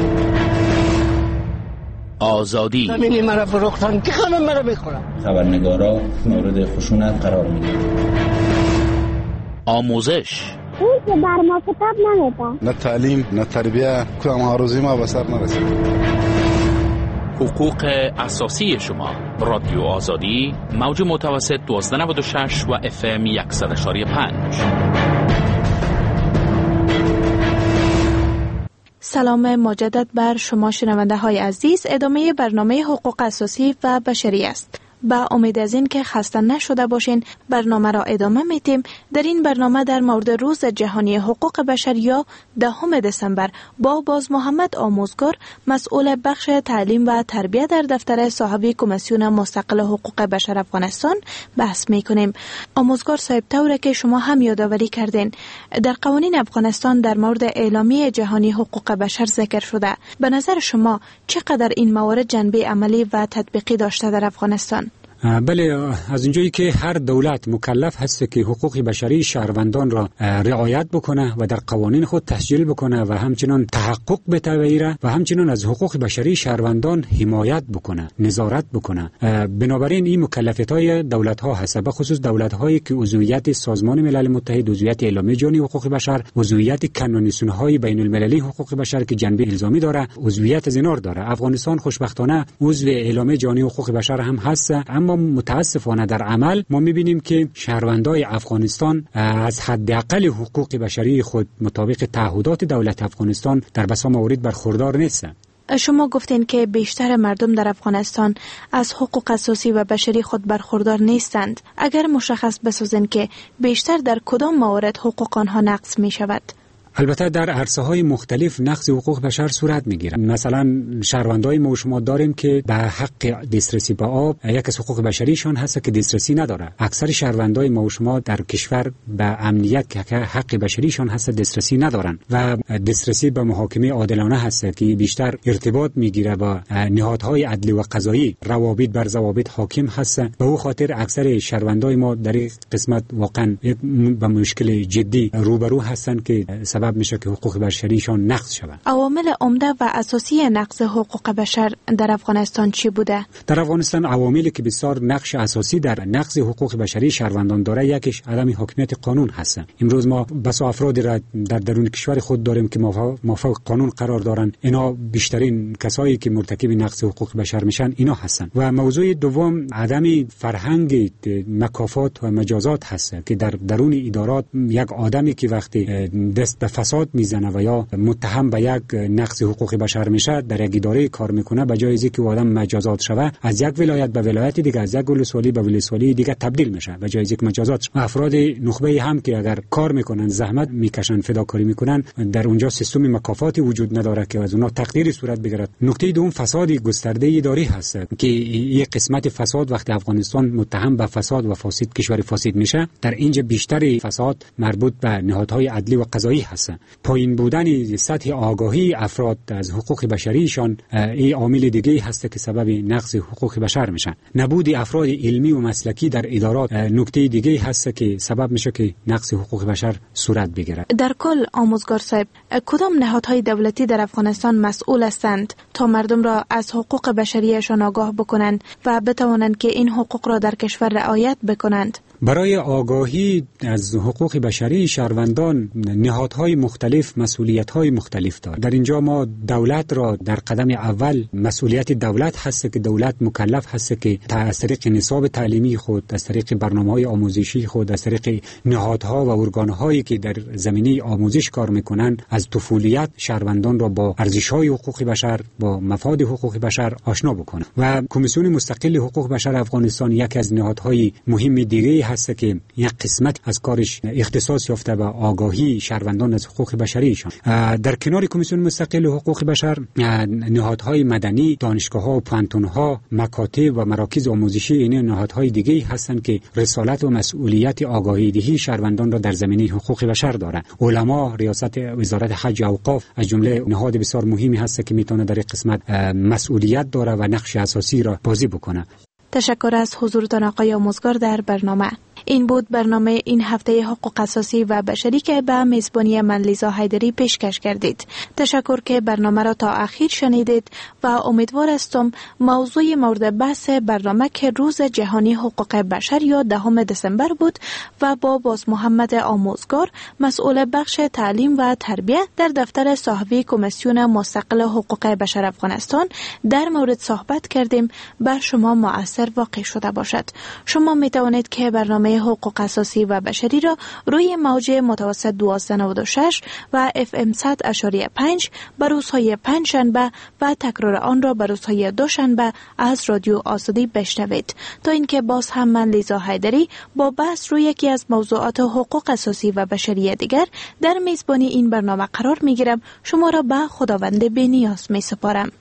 آزادی زمینی مرا فروختن که خانم مرا بخورم. خبرنگارا مورد خشونت قرار میدن. آموزش اون که بر ما کتاب نمیده. نه تعلیم نه تربیه، کدام آرزوی ما به سر نرسید. حقوق اساسی شما. رادیو آزادی، موج متوسط دوازده نود و شش و اف ام صد و پنج. سلام مجدد بر شما شنونده های عزیز. ادامه برنامه حقوق اساسی و بشری است. با امید از این که خسته نشده باشین برنامه را ادامه میتیم. در این برنامه در مورد روز جهانی حقوق بشر یا دهم دسامبر با باز محمد آموزگار، مسئول بخش تعلیم و تربیت در دفتر صاحب کمیسیون مستقل حقوق بشر افغانستان بحث میکنیم. آموزگار صاحب، طوری که شما هم یادآوری کردین، در قوانین افغانستان در مورد اعلامیه جهانی حقوق بشر ذکر شده. به نظر شما چقدر این موارد جنبه عملی و تطبیقی داشته در افغانستان؟ بله، از اونجایی که هر دولت مکلف هست که حقوق بشری شهروندان را رعایت بکنه و در قوانین خود تسجیل بکنه و همچنان تحقق بتویره و همچنان از حقوق بشری شهروندان حمایت بکنه، نظارت بکنه. بنابراین این مکلفیت های دولت ها هست، به خصوص دولت هایی که عضویت سازمان ملل متحد، عضویت اعلامیه جهانی حقوق بشر، عضویت کنونسیون های بین المللی حقوق بشر که جنبه الزامی داره، عضویت از اینا داره. افغانستان خوشبختانه عضو اعلامیه جهانی حقوق بشر هم هست، اما متاسفانه در عمل ما میبینیم که شهروندای افغانستان از حداقل حقوق بشری خود مطابق تعهدات دولت افغانستان در بسا موارد برخوردار نیستند. شما گفتین که بیشتر مردم در افغانستان از حقوق اساسی و بشری خود برخوردار نیستند. اگر مشخص بسازین که بیشتر در کدام موارد حقوق آنها نقض می شود؟ البته در عرصه های مختلف نقض حقوق بشر صورت میگیره. مثلا شهروندای ما شما داریم که به حق دسترسی به آب یک از حقوق بشریشان هست که دسترسی نداره. اکثر شهروندای ما شما در کشور به امنیت که حق بشریشان هست دسترسی ندارن و دسترسی به محاکمه عادلانه هست که بیشتر ارتباط میگیره با نهادهای عدلی و قضایی، روابط بر ضوابط حاکم هست. به او خاطر اکثر شهروندای ما در این قسمت واقعا به مشکل جدی روبرو هستن که سبب میشه که حقوق بشریشان نقض شود. عوامل عمده و اساسی نقض حقوق بشر در افغانستان چی بوده؟ در افغانستان عواملی که بسیار نقش اساسی در نقض حقوق بشری شهروندان داره، یکیش عدم حاکمیت قانون هست. امروز ما بس افرادی را در درون کشور خود داریم که مافوق قانون قرار دارن. اینا بیشترین کسایی که مرتکب نقض حقوق بشر میشن اینا هستن. و موضوع دوم عدم فرهنگ مکافات و مجازات هست که در درون ادارات یک آدمی که وقتی دست به فساد میزنه و یا متهم به یک نقض حقوق بشر میشه، در یک اداره کار میکنه، به جای اینکه آدم مجازات شوه از یک ولایت به ولایت دیگه، از یک ولسوالی به ولسوالی دیگه تبدیل میشه، به جای اینکه مجازات شوه. افراد نخبه هم که اگر کار میکنن، زحمت میکشن، فداکاری میکنن، در اونجا سیستم مکافاتی وجود نداره که از اونها تقدیری صورت بگیرد. نکته دوم فساد گسترده اداری هست که یک قسمت فساد وقتی افغانستان متهم به فساد و فاسد کشور فاسد میشه، در اینجا بیشتر فساد مربوط به نهادهای عدلی و قضایی هست. پایین بودن سطح آگاهی افراد از حقوق بشریشان این عامل دیگه هست که سبب نقض حقوق بشر میشن. نبود افراد علمی و مسلکی در ادارات نکته دیگه هست که سبب میشه که نقض حقوق بشر صورت بگیره. در کل آموزگار صاحب، کدام نهادهای دولتی در افغانستان مسئول هستند تا مردم را از حقوق بشریشان آگاه بکنند و بتوانند که این حقوق را در کشور رعایت بکنند؟ برای آگاهی از حقوق بشری شهروندان نهادهای مختلف مسئولیت‌های مختلف دارد. در اینجا ما دولت را در قدم اول مسئولیت دولت هست که دولت مکلف هست که از طریق نصاب تعلیمی خود، از طریق برنامه‌های آموزشی خود، از طریق نهادها و ارگان‌هایی که در زمینه آموزش کار می‌کنند، از طفولیت شهروندان را با ارزش‌های حقوق بشر، با مفاد حقوق بشر آشنا بکنه. و کمیسیون مستقل حقوق بشر افغانستان یکی از نهادهای مهم دیگه هست که یک قسمت از کارش اختصاص یافته به آگاهی شهروندان از حقوق بشریشان. در کنار کمیسیون مستقل حقوق بشر نهادهای مدنی، دانشگاه‌ها و پانتون‌ها، مکاتب و مراکز آموزشی این نهادهای دیگه هستند که رسالت و مسئولیت آگاهی دهی شهروندان را در زمینه حقوق بشر دارند. علما، ریاست وزارت حج و اوقاف از جمله نهاد بسیار مهمی هست که میتونه در این قسمت مسئولیت داره و نقش اساسی را بازی بکنه. تشکر از حضورتان آقای آموزگار در برنامه. این بود برنامه این هفته حقوق اساسی و بشری که به میزبانی من لیزا حیدری پیشکش کردید. تشکر که برنامه را تا اخیر شنیدید و امیدوار هستم موضوع مورد بحث برنامه که روز جهانی حقوق بشر یا دهم دسامبر بود و با باز محمد آموزگار مسئول بخش تعلیم و تربیت در دفتر صاحبی کمیسیون مستقل حقوق بشر افغانستان در مورد صحبت کردیم بر شما مؤثر واقع شده باشد. شما می توانید که برنامه حقوق اساسی و بشری را روی موج متوسط دویست و نود و شش و اف ام صد و پنج به روزهای پنج شنبه و تکرار آن را به روزهای دوشنبه از رادیو آزادی بشنوید. تا اینکه باز هم من لیزا حیدری با بحث روی یکی از موضوعات حقوق اساسی و بشری دیگر در میزبانی این برنامه قرار می گیرم. شما را به خداوند بی‌نیاز می سپارم.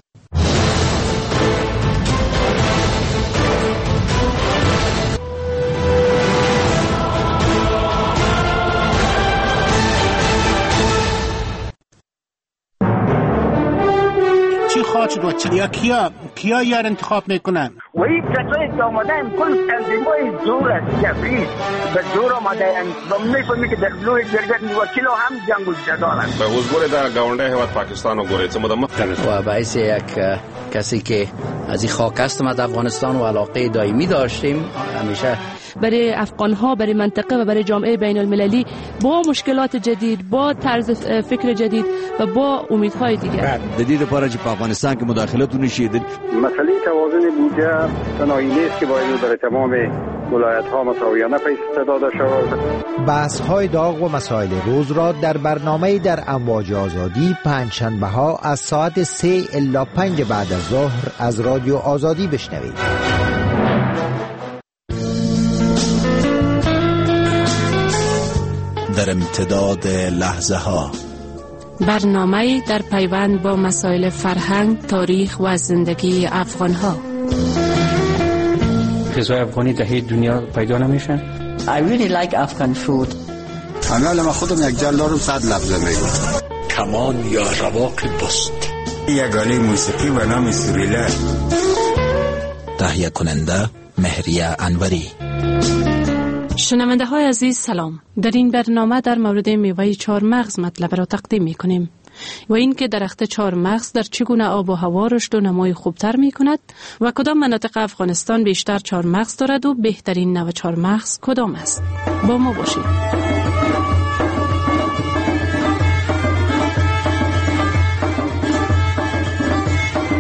چی خواهد شد و چی یا کیا کیا یار انتخاب میکنن و این کسایی که آمده هم کل تنظیمای زور است جبری به زور آمده هم و میفهمی که در بلوی جرگت وکیلو هم جنگ و جدال است به حضور در گاونده هوت پاکستان و گوریت مدام و باعث یک کسی که از این خاک است ما در افغانستان و علاقه دائمی داشتیم همیشه برای افغان‌ها، برای منطقه و برای جامعه بین المللی با مشکلات جدید، با طرز فکر جدید و با امیدهای دیگر. جدید پارچ په افغانستان کې مداخلتونه شید. مسئله توازن بودجه تنهایی نیست که باید برای تمام ولایت‌ها مساویانه پیش داده شود. بحث‌های داغ و مسائل روز را در برنامه در امواج آزادی پنجشنبه‌ها از ساعت سه الی پنج بعد از ظهر از رادیو آزادی بشنوید. در امتداد لحظه ها برنامه در پیوند با مسائل فرهنگ، تاریخ و زندگی افغان ها. غذای افغانی در هیچ دنیا پیدا نمیشه. I really like Afghan food. انا لما خودم یک جل دارم صد لفظه میگم. کمان یا رواق بست. یک آله موسیقی و نام سوریله. تهیه کننده مهریه انوری. شنونده های عزیز سلام. در این برنامه در مورد میوه چهار مغز مطلب را تقدیم می کنیم و این که درخت چهار مغز در چگونه آب و هوا رشد و نمای خوبتر می کند و کدام مناطق افغانستان بیشتر چهار مغز دارد و بهترین نوع چهار مغز کدام است. با ما باشید.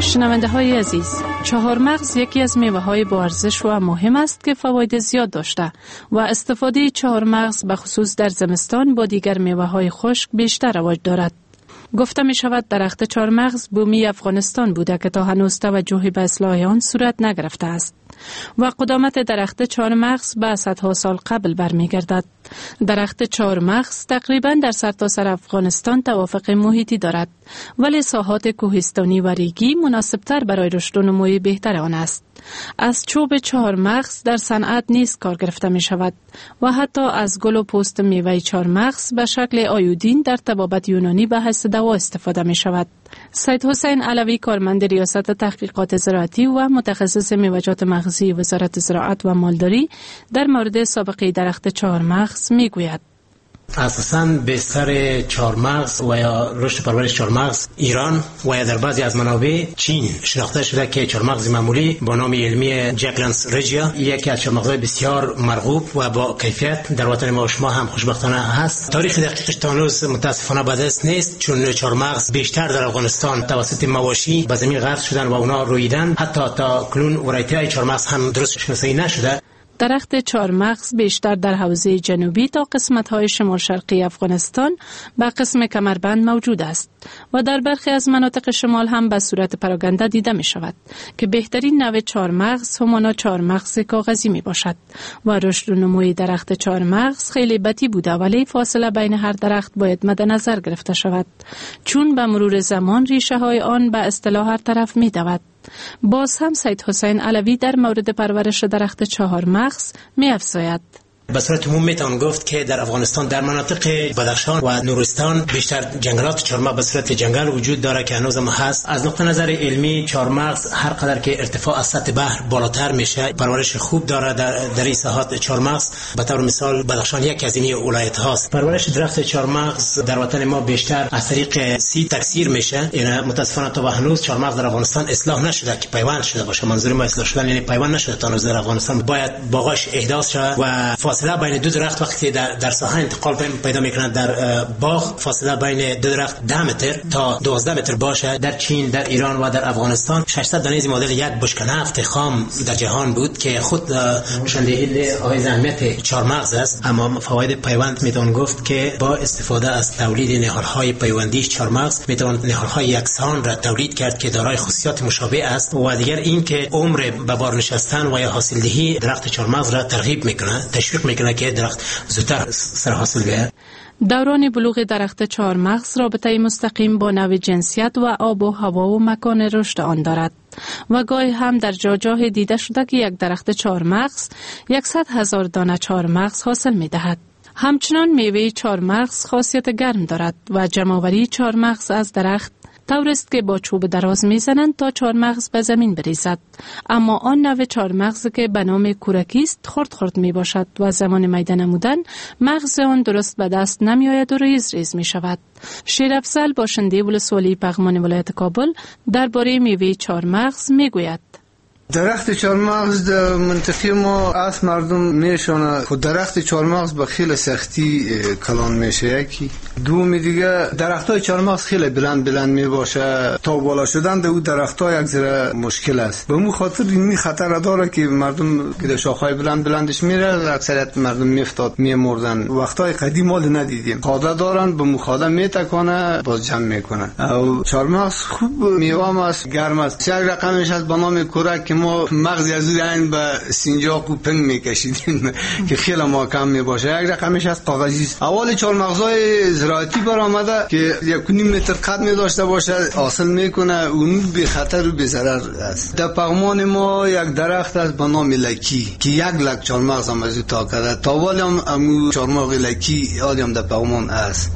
شنونده های عزیز، چهارمغز یکی از میوه های با ارزش و مهم است که فواید زیاد داشته و استفاده چهارمغز به خصوص در زمستان با دیگر میوه های خشک بیشتر رواج دارد. گفته می شود درخت چهارمغز بومی افغانستان بوده که تا هنوز توجهی به اصلاح آن صورت نگرفته است و قدامت درخت چهارمغز به صدها سال قبل برمیگردد. درخت چهارمغز تقریبا در سرتاسر افغانستان توافق محیطی دارد، ولی ساحات کوهستانی و ریگی مناسبتر برای رشد و نموی بهتر آن است. از چوب چهارمغز در صنعت نیز کار گرفته می شود و حتی از گل و پوست میوه چهارمغز به شکل آیودین در طبابت یونانی به حیث دوا استفاده می شود. سید حسین علوی، کارمند ریاست تحقیقات زراعتی و متخصص میوه‌جات مغزی وزارت زراعت و مالداری، در مورد سابقه درخت چهارمغز می گوید. اساساً بستر چهارمغز و یا رشد پرورش چهارمغز ایران و یا در بعضی از منابع چین شناخته شده که چهارمغز معمولی با نام علمی جکلنس رژیا یکی از چهارمغزهای بسیار مرغوب و با کیفیت در وطن ما و شما هم خوشبختانه هست. تاریخ دقیقش تا هنوز متاسفانه به دست نیست، چون چهارمغز بیشتر در افغانستان توسط مواشی به زمین غرس شدن و اونا رویدن. حتی تا کنون ورایتی‌های چهارمغز هم درست شناسایی نشده. درخت چهارمغز بیشتر در حوزه جنوبی تا قسمت‌های شمال شرقی افغانستان به قسم کمربند موجود است و در برخی از مناطق شمال هم به صورت پراگنده دیده می شود که بهترین نوع چهارمغز همانا چهارمغز کاغذی می باشد و رشد و نموی درخت چهارمغز خیلی بطیء بوده، ولی فاصله بین هر درخت باید مد نظر گرفته شود، چون به مرور زمان ریشه های آن به اصطلاح هر طرف می دود. باز هم سید حسین علوی در مورد پرورش درخت چهارمغز می افزاید. به صورت عموم میتوان گفت که در افغانستان در مناطق بدخشان و نورستان بیشتر جنگلات چهارمغز به صورت جنگل وجود داره که هنوز هم هست. از نقطه نظر علمی چهارمغز هر قدر که ارتفاع از سطح بحر بالاتر میشه پرورش خوب داره. در در این ساحات چهارمغز به طور مثال بدخشان یک از این ولایت هاست. پرورش درخت چهارمغز در وطن ما بیشتر از طریق سید تکثیر میشه. یعنی متاسفانه تا هنوز چهارمغز در افغانستان اصلاح نشده که پیوند شده باشه. منظور ما اصلاح شدن یعنی پیوند نشده تا هنوز در افغانستان. باید باغاش احداث شه و فاصله بین دو درخت وقتی در در ساحه انتقال پیدا میکنند در باغ فاصله بین دو درخت ده متر تا دوازده متر باشه. در چین، در ایران و در افغانستان ششصد دانه مدل یک بشکه نفت خام در جهان بود که خود نشاندهی آیز اهمیت چهارمغز است. اما فواید پیوند میتوان گفت که با استفاده از تولید نهالهای پیوندی چهارمغز میتوان نهالهای یکسان را تولید کرد که دارای خصوصیات مشابه است و دیگر این که عمر به بار نشستن و یا حاصلدهی درخت چهارمغز را ترغیب میکنه، تشویق میکنه که درخت زودتر سر حاصل بیاره. دوران بلوغ درخت چهارمغز رابطه مستقیم با نوع جنسیت و آب و هوا و مکان رشد آن دارد و گاهی هم در جا جای دیده شده که یک درخت چهارمغز یکصد هزار دانه چهارمغز حاصل می دهد. همچنان میوه چهارمغز خاصیت گرم دارد و جمع‌آوری چهارمغز از درخت طور است که با چوب دراز میزنند تا چهارمغز به زمین بریزد، اما آن نوع چهارمغز که به نام کورکی است خرد خرد می باشد و زمان میده نمودن مغز آن درست به دست نمی آید و ریز ریز می شود. شیر افضل، باشنده ولسوالی پغمان ولایت کابل، درباره میوه چهارمغز می گوید. درخت چهارمغز در منطقه ما از مردم میشونه که درخت چهارمغز به خیلی سختی کلان میشه. یکی دومی دیگه درخت های چهارمغز خیلی بلند بلند می باشه، تا بالا شدن در اون درخت ها یک ذره مشکل است. به اون خاطر این خطر داره که مردم که در شاخه های بلند بلندش میره اکثریت مردم میفتاد میمردن. وقتای قدیم مال ندیدیم، خاده دارن به مخاده میتکانه باز جمع میکنه. او چهارمغز خوب میوه است، گرم است. یک رقمش از به نام کورک ما مغزی از این به سنجاق و پنگ میکشیدیم که خیلی محکم میباشه. یک رقمش از کاغذی است. اول چهارمغزای زراعتی برآمده که یک و نیم متر قد می داشته باشه، حاصل میکنه، اون بی خطر و بی ضرر است. در پغمان ما یک درخت است به نام لکی که یک لک چهارمغز هم از او تا کرده. تا والی هم امو چهارمغز لکی حالی هم در پغمان است.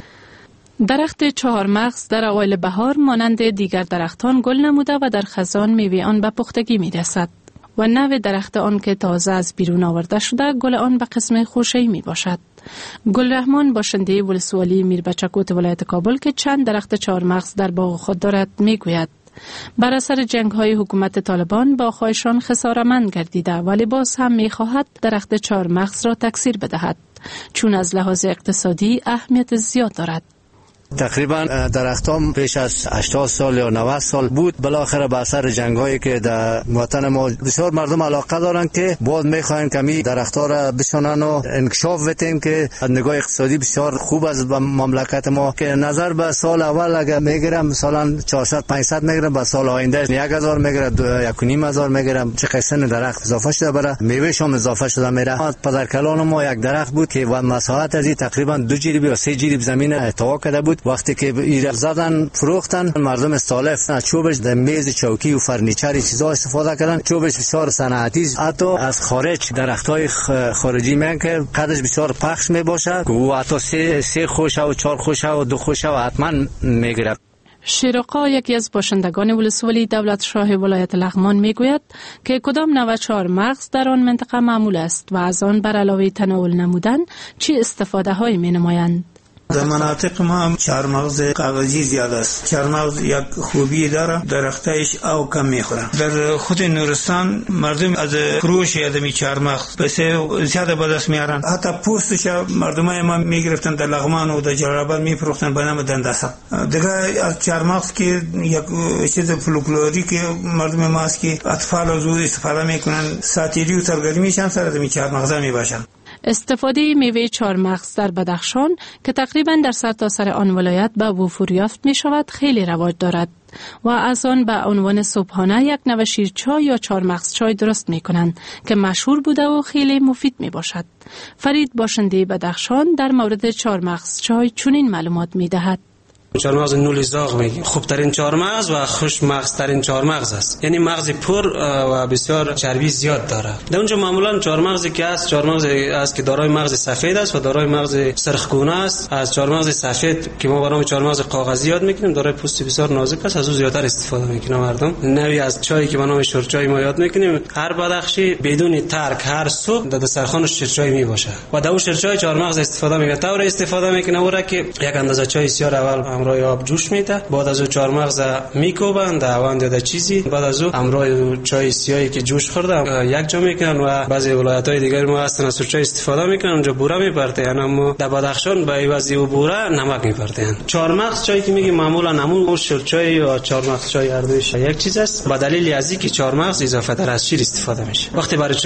درخت چهارمغز در اوایل بهار مانند دیگر درختان گل نموده و در خزان میوه آن به پختگی میرسد و نوع درخت آن که تازه از بیرون آورده شده گل آن به قسم خوشه‌ای می باشد. گل رحمان، باشنده ولسوالی میربچکوت ولایت کابل که چند درخت چهارمغز در باغ خود دارد، می گوید بر اثر جنگ های حکومت طالبان باغ‌هایشان خساره‌مند گردیده، ولی باز هم می خواهد درخت چهارمغز را تکثیر بدهد چون از لحاظ اقتصادی اهمیت زیاد دارد. تقریبا درختام پیش از هشتاد سال یا نود سال بود. بالاخره به اثر جنگایی که در وطن ما بسیار مردم علاقه دارن که باز میخواین کمی درختها را بشونن و انکشاف بدیم که از نگاه اقتصادی بسیار خوب از مملکت ما که نظر به سال اول اگر میگیرم مثلا چهارصد پانصد میگیرم، به سال آینده یک هزار میگیرم، یک و نیم هزار میگیرم. چه قسم درخت اضافه شده برای میوهش هم اضافه شده میره. پدرکلان ما یک درخت بود که و مساحت از تقریبا دو جریب یا سه جریب زمین احتوا کرده بود. وقتی که ایره زدن فروختن، مردم استالف از چوبش در میز چوکی و فرنیچر چیزا استفاده کردن. چوبش بسیار صنعتی، حتی از خارج درختای خارجی میان که قدش بسیار پخش می باشه و حتی سه سه خوشه و چهار خوشه و دو خوشه و حتما میگیره. شیراقا یکی از باشندگان ولسوالی دولت شاه ولایت لغمان میگوید که کدام نوع چهارمغز در آن منطقه معمول است و از آن بر علاوه تناول نمودن چه استفاده هایی می نمایند. در مناطق ما هم چهارمغز کاغذی زیاد است. چهارمغز یک خوبی داره، درختش او کم میخوره. در خود نورستان مردم از فروش ادمی چهارمغز بسیار زیاد به دست میارن. حتی پوستش مردمای ما میگرفتن در لغمان و در جلال آباد میفروختن به نام دنداسه. دیگه از چهارمغز که یک چیز فولکلوری که مردم ما است که اطفال از او استفاده میکنن، ساتیری و سرگرمی میشن سر ادمی چهارمغز میباشن. استفاده میوه چهارمغز در بدخشان که تقریبا در سرتاسر آن ولایت به وفور یافت می شود خیلی رواج دارد و از آن به عنوان صبحانه یک نوع شیرچای یا چهارمغز چای درست می کنند که مشهور بوده و خیلی مفید می باشد. فرید باشنده بدخشان در مورد چهارمغز چای چنین معلومات می دهد. چهارمغز نولی زاغ میگیم. خوبترین چهارمغز و خوش مغزترین چهارمغز است. یعنی مغز پر و بسیار چربی زیاد داره. در اونجا معمولا چهارمغزی که است چهارمغز است که دارای مغز سفید است و دارای مغز سرخگونه است. از چهارمغز سفید که ما برای چهارمغز کاغذی یاد میکنیم دارای پوست بسیار نازک است، از اون زیاتر استفاده میکنن مردم. نوعی از چایی که به نام شورچای ما یاد میکنیم، هر بدخشی بدون ترک هر صبح در دسترخوان شورچای میباشه و در اون شورچای چهارمغز استفاده میکنه. طور استفاده میکنه اون را که یک اندازه چای سیاه اول امروی آب جوش میده، بعد از او چهارمغز میکوبند در وند یا چیزی، بعد از او امروی چای سیاهی که جوش خورده یک جا میکنن و بعضی ولایت‌های دیگر ما هستن از چای استفاده میکنن اونجا بوره میپرتن، اما در بدخشان به عوض او بوره نمک میپرتن. چهارمغز چایی که میگیم معمولا همون شورچای یا چهارمغز چای هر دوش یک چیز است. به دلیل از اینکه چهارمغز اضافه تر از شیر استفاده میشه. وقتی برای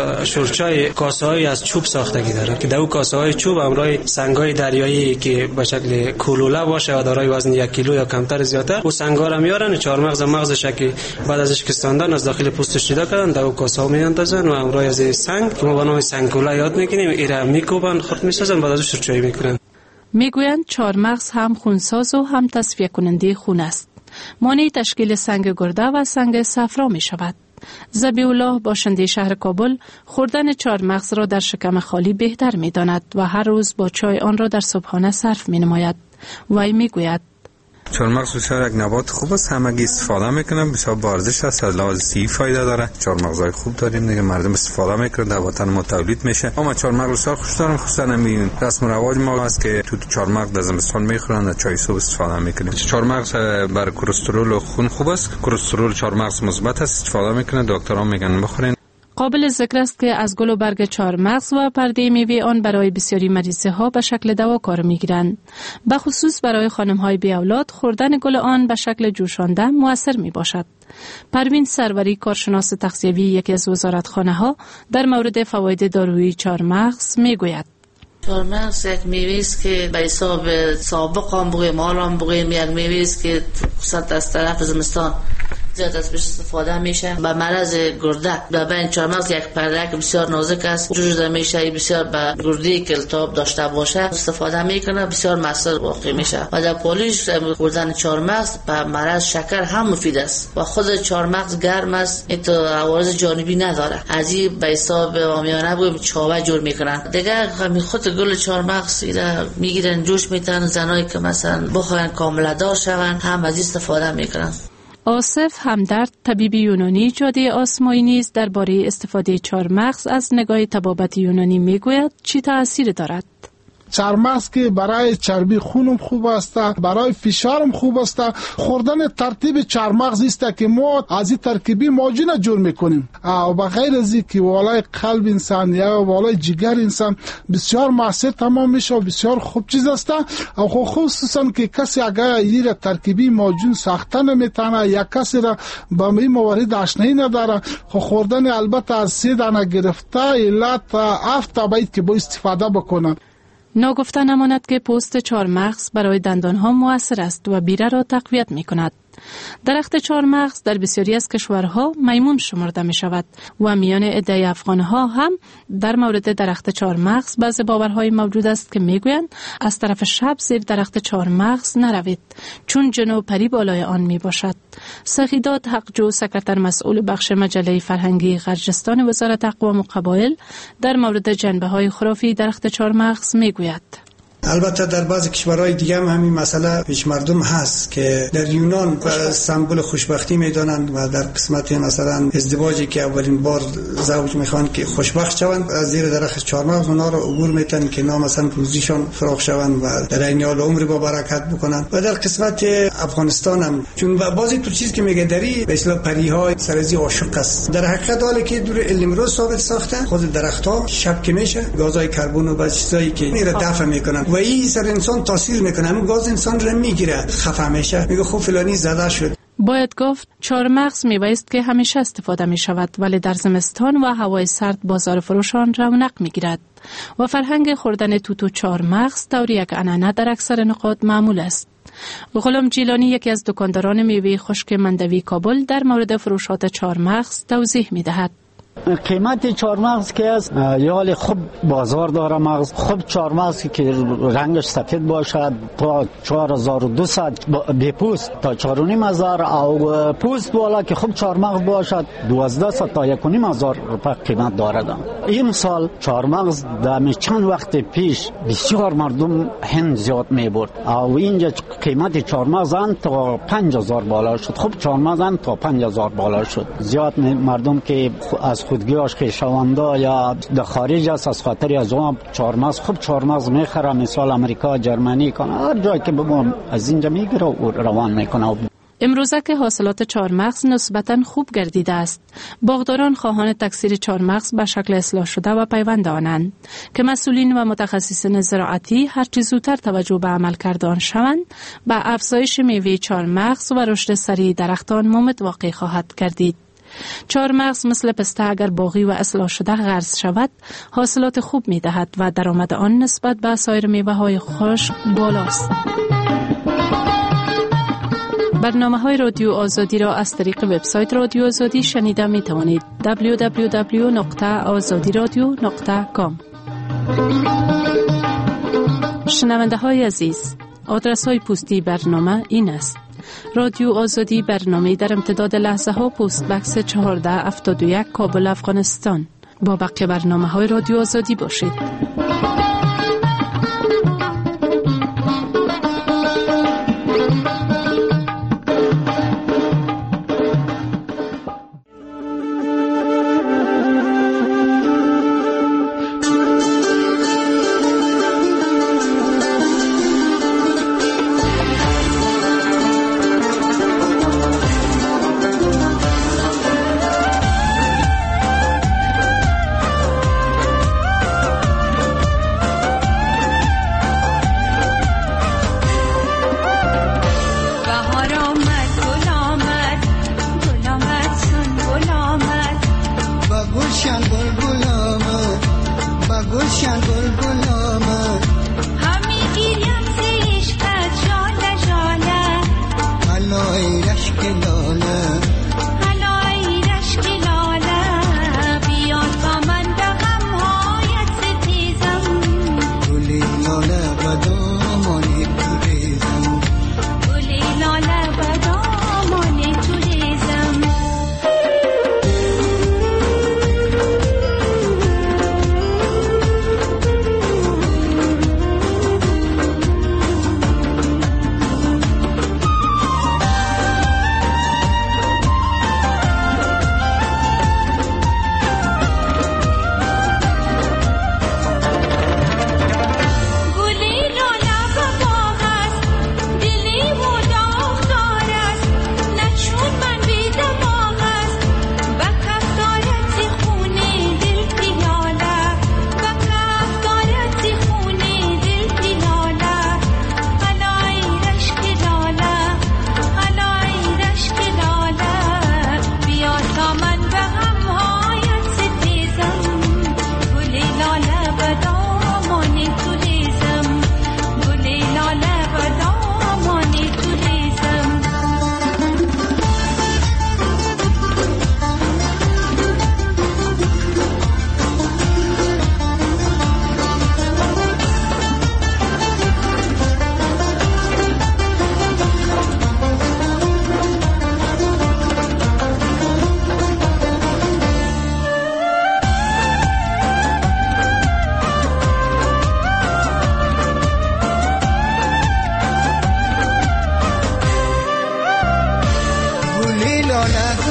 شورچای کاسه‌ای از چوب ساختگی داره که در اون کاسه‌های چوب امروی سنگای دریایی که به شکل کولوله باشه و دارای وزن یک کیلو یا کمتر زیادتر، او سنگا را میارن چهارمغز مغزش که بعد ازش کستاندن از داخل پوستش جدا کردن در اون کاسه ها میاندازن و امروی از سنگ که ما به نام سنگوله یاد میکنیم ایرا میکوبن خرد میسازن بعد ازش شورچایی میکنن. میگویند چهارمغز هم خونساز و هم تصفیه کننده خون است. مانع تشکیل سنگ گرده و سنگ صفرا می شود. ذبیح الله باشنده شهر کابل خوردن چهارمغز را در شکم خالی بهتر می داند و هر روز با چای آن را در صبحانه صرف می نماید. وی می گوید چهارمغز بسیار یک نبات خوب است، همگی استفاده میکنن، بسیار ورزش است، از لحاظ صحی فایده داره. چهارمغزای خوب داریم دیگه، مردم استفاده میکنن، در وطن ما تولید میشه. اما چهارمغز بسیار خوش دارم، خصوصا همین رسم و رواج ما است که تو چهارمغز در زمستان میخورن، از چای صبح استفاده میکنن. چهارمغز برای کلسترول و خون خوب است، کلسترول چهارمغز مثبت است، استفاده میکنن، دکترها میگن بخورین. قابل ذکر است که از گل و برگ چهارمغز و پرده میوه آن برای بسیاری مریضه ها به شکل دوا کار میگیرند. به خصوص برای خانم های بی اولاد خوردن گل آن به شکل جوشانده موثر می باشد. پروین سروری کارشناس تغذیوی یکی از وزارتخانه ها در مورد فواید دارویی چهارمغز می گوید. چهارمغز یک میوه است که به حساب سابق هم بگویم حال هم بگویم یک میوه است که خصوصا از طرف زمستان زیاد از بهش استفاده میشه. به مرض گرده در بین چهارمغز یک پرده که بسیار نازک است جوش داده میشه، بسیار به گردی که التهاب داشته باشه استفاده میکنه، بسیار مؤثر واقع میشه. و در پالیش خوردن چهارمغز به مرض شکر هم مفید است و خود چهارمغز گرم است، این تو عوارض جانبی نداره. از این به حساب عامیانه بگیم چاوه جور میکنن. دیگه همین خود گل چهارمغز را میگیرن جوش میتن، زنایی که مثلا بخواین کامل دار شون هم از استفاده میکنن. آصف همدرد طبیب یونانی جاده آسمایی نیز درباره استفاده چهارمغز از نگاه طبابت یونانی میگوید چی تأثیر دارد. چارمغز که برای چربی خونم خوب است، برای فشارم خوب است. خوردن ترتیب چارمغز است که ما از این ترکیبی ماجون جور میکنیم و بغیر از اینکه والای قلب انسان یا والای جگر انسان بسیار مؤثر تمام میشه و بسیار خوب چیز است. و خصوصا که کسی اگر این ترکیبی ماجون ساخته نمیتونه یا کسی را با این موارد آشنایی نداره، خوردن البته از سه دانه گرفته الا تا هفت تا باید که با استفاده بکنن. ناگفته نماند که پوست چارمغز برای دندانها مؤثر است و بیره را تقویت می کند. درخت چارمغز در بسیاری از کشورها میمون شمرده می شود و میان عده افغانها هم در مورد درخت چارمغز بعضی باورهای موجود است که می گویند از طرف شب زیر درخت چارمغز نروید چون جن و پری بالای آن می باشد. سخیدات حقجو، سکرتر مسئول بخش مجله فرهنگی غرجستان وزارت اقوام و قبایل، در مورد جنبه های خرافی درخت چارمغز می گوید. البته در بعضی کشورهای دیگه هم همین مسئله پیش مردم هست که در یونان سمبل خوشبختی میدانند و در قسمت مثلا ازدواجی که اولین بار زوج میخوان که خوشبخت شوند از زیر درخت چارمغز اونا رو عبور میتن که نام مثلا روزیشان فراخ شوند و در این حال عمر با برکت بکنن. و در قسمت افغانستان هم چون بعضی تو چیز که میگه دری به اصطلاح پریهای سرزی عاشق است، در حقیقت حالی که دور علم رو ثابت ساخته خود درختها شب که میشه گازهای کربن و بعضی چیزایی که میره دفع میکنن و این سر انسان تاثیر میکنه، همین گاز انسان رو میگیره، خفه میشه، میگه خب فلانی زده شد. باید گفت چارمغز میوه است که همیشه استفاده می شود ولی در زمستان و هوای سرد بازار فروشان رونق میگیرد و فرهنگ خوردن توت و چارمغز طوری یک عنعنه در اکثر نقاط معمول است. غلام جیلانی یکی از دکانداران میوه خشک مندوی کابل در مورد فروشات چارمغز توضیح میدهد. قیمت چارمغز که است یال خوب بازار داره، مغز خوب چارمغز که رنگش سفید باشد تا چهار هزار و دویست بی پوست تا چهار و نیم هزار او پوست بالا که خوب چارمغز باشد دوازده صد تا یک و نیم هزار روپیه قیمت دارد. این سال چارمغز در چند وقت پیش بسیار مردم هند زیاد می برد او اینجا قیمت چارمغز ان تا پنج هزار بالا شد. خوب چارمغز ان تا پنج هزار بالا شد. زیاد مردم که از خودگیاش که شوانده یا در خارج است از خاطر از اون چارمغز خوب چارمغز میخره، مثال امریکا، جرمنی کنه هر جایی که بگم از اینجا میگیره و روان میکنه. امروزه که حاصلات چارمغز نسبتاً خوب گردیده است، باغداران خواهان تکثیر چارمغز به شکل اصلاح شده و پیوند آنند که مسئولین و متخصصین زراعتی هرچی زودتر توجه به عمل کردن شوند به افزایش میوه چارمغز و رشد سریع درختان ممد واقع خواهد گردید. چارمغز مثل پسته اگر باغی و اصلاح شده غرس شود حاصلات خوب می دهد و درآمد آن نسبت به سایر میوه های خشک بالاست. برنامه های رادیو آزادی را از طریق وبسایت رادیو آزادی شنیده می توانید. دبلیو دبلیو دبلیو نقطه آزادی رادیو نقطه کام. شنونده های عزیز، آدرس های پستی برنامه این است: رادیو آزادی برنامه در امتداد لحظه ها، پست بکس چهارده هفتاد و یک کابل افغانستان. با بقیه برنامه های رادیو آزادی باشید.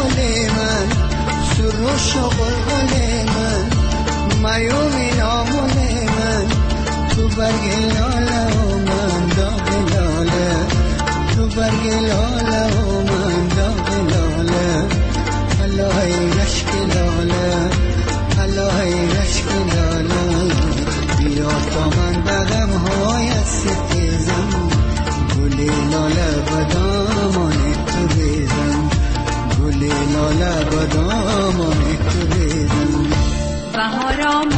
گل من سروش و گل من میومی نامون من تو برگ لاله و من داغ لاله تو برگ لاله و من داغ لاله الهی رشک لاله الهی رشک لاله بیا تا من بغم های ستیزم گلی لاله بدامان تو بیزم گلی لاله بدامان تو بیزم بهارم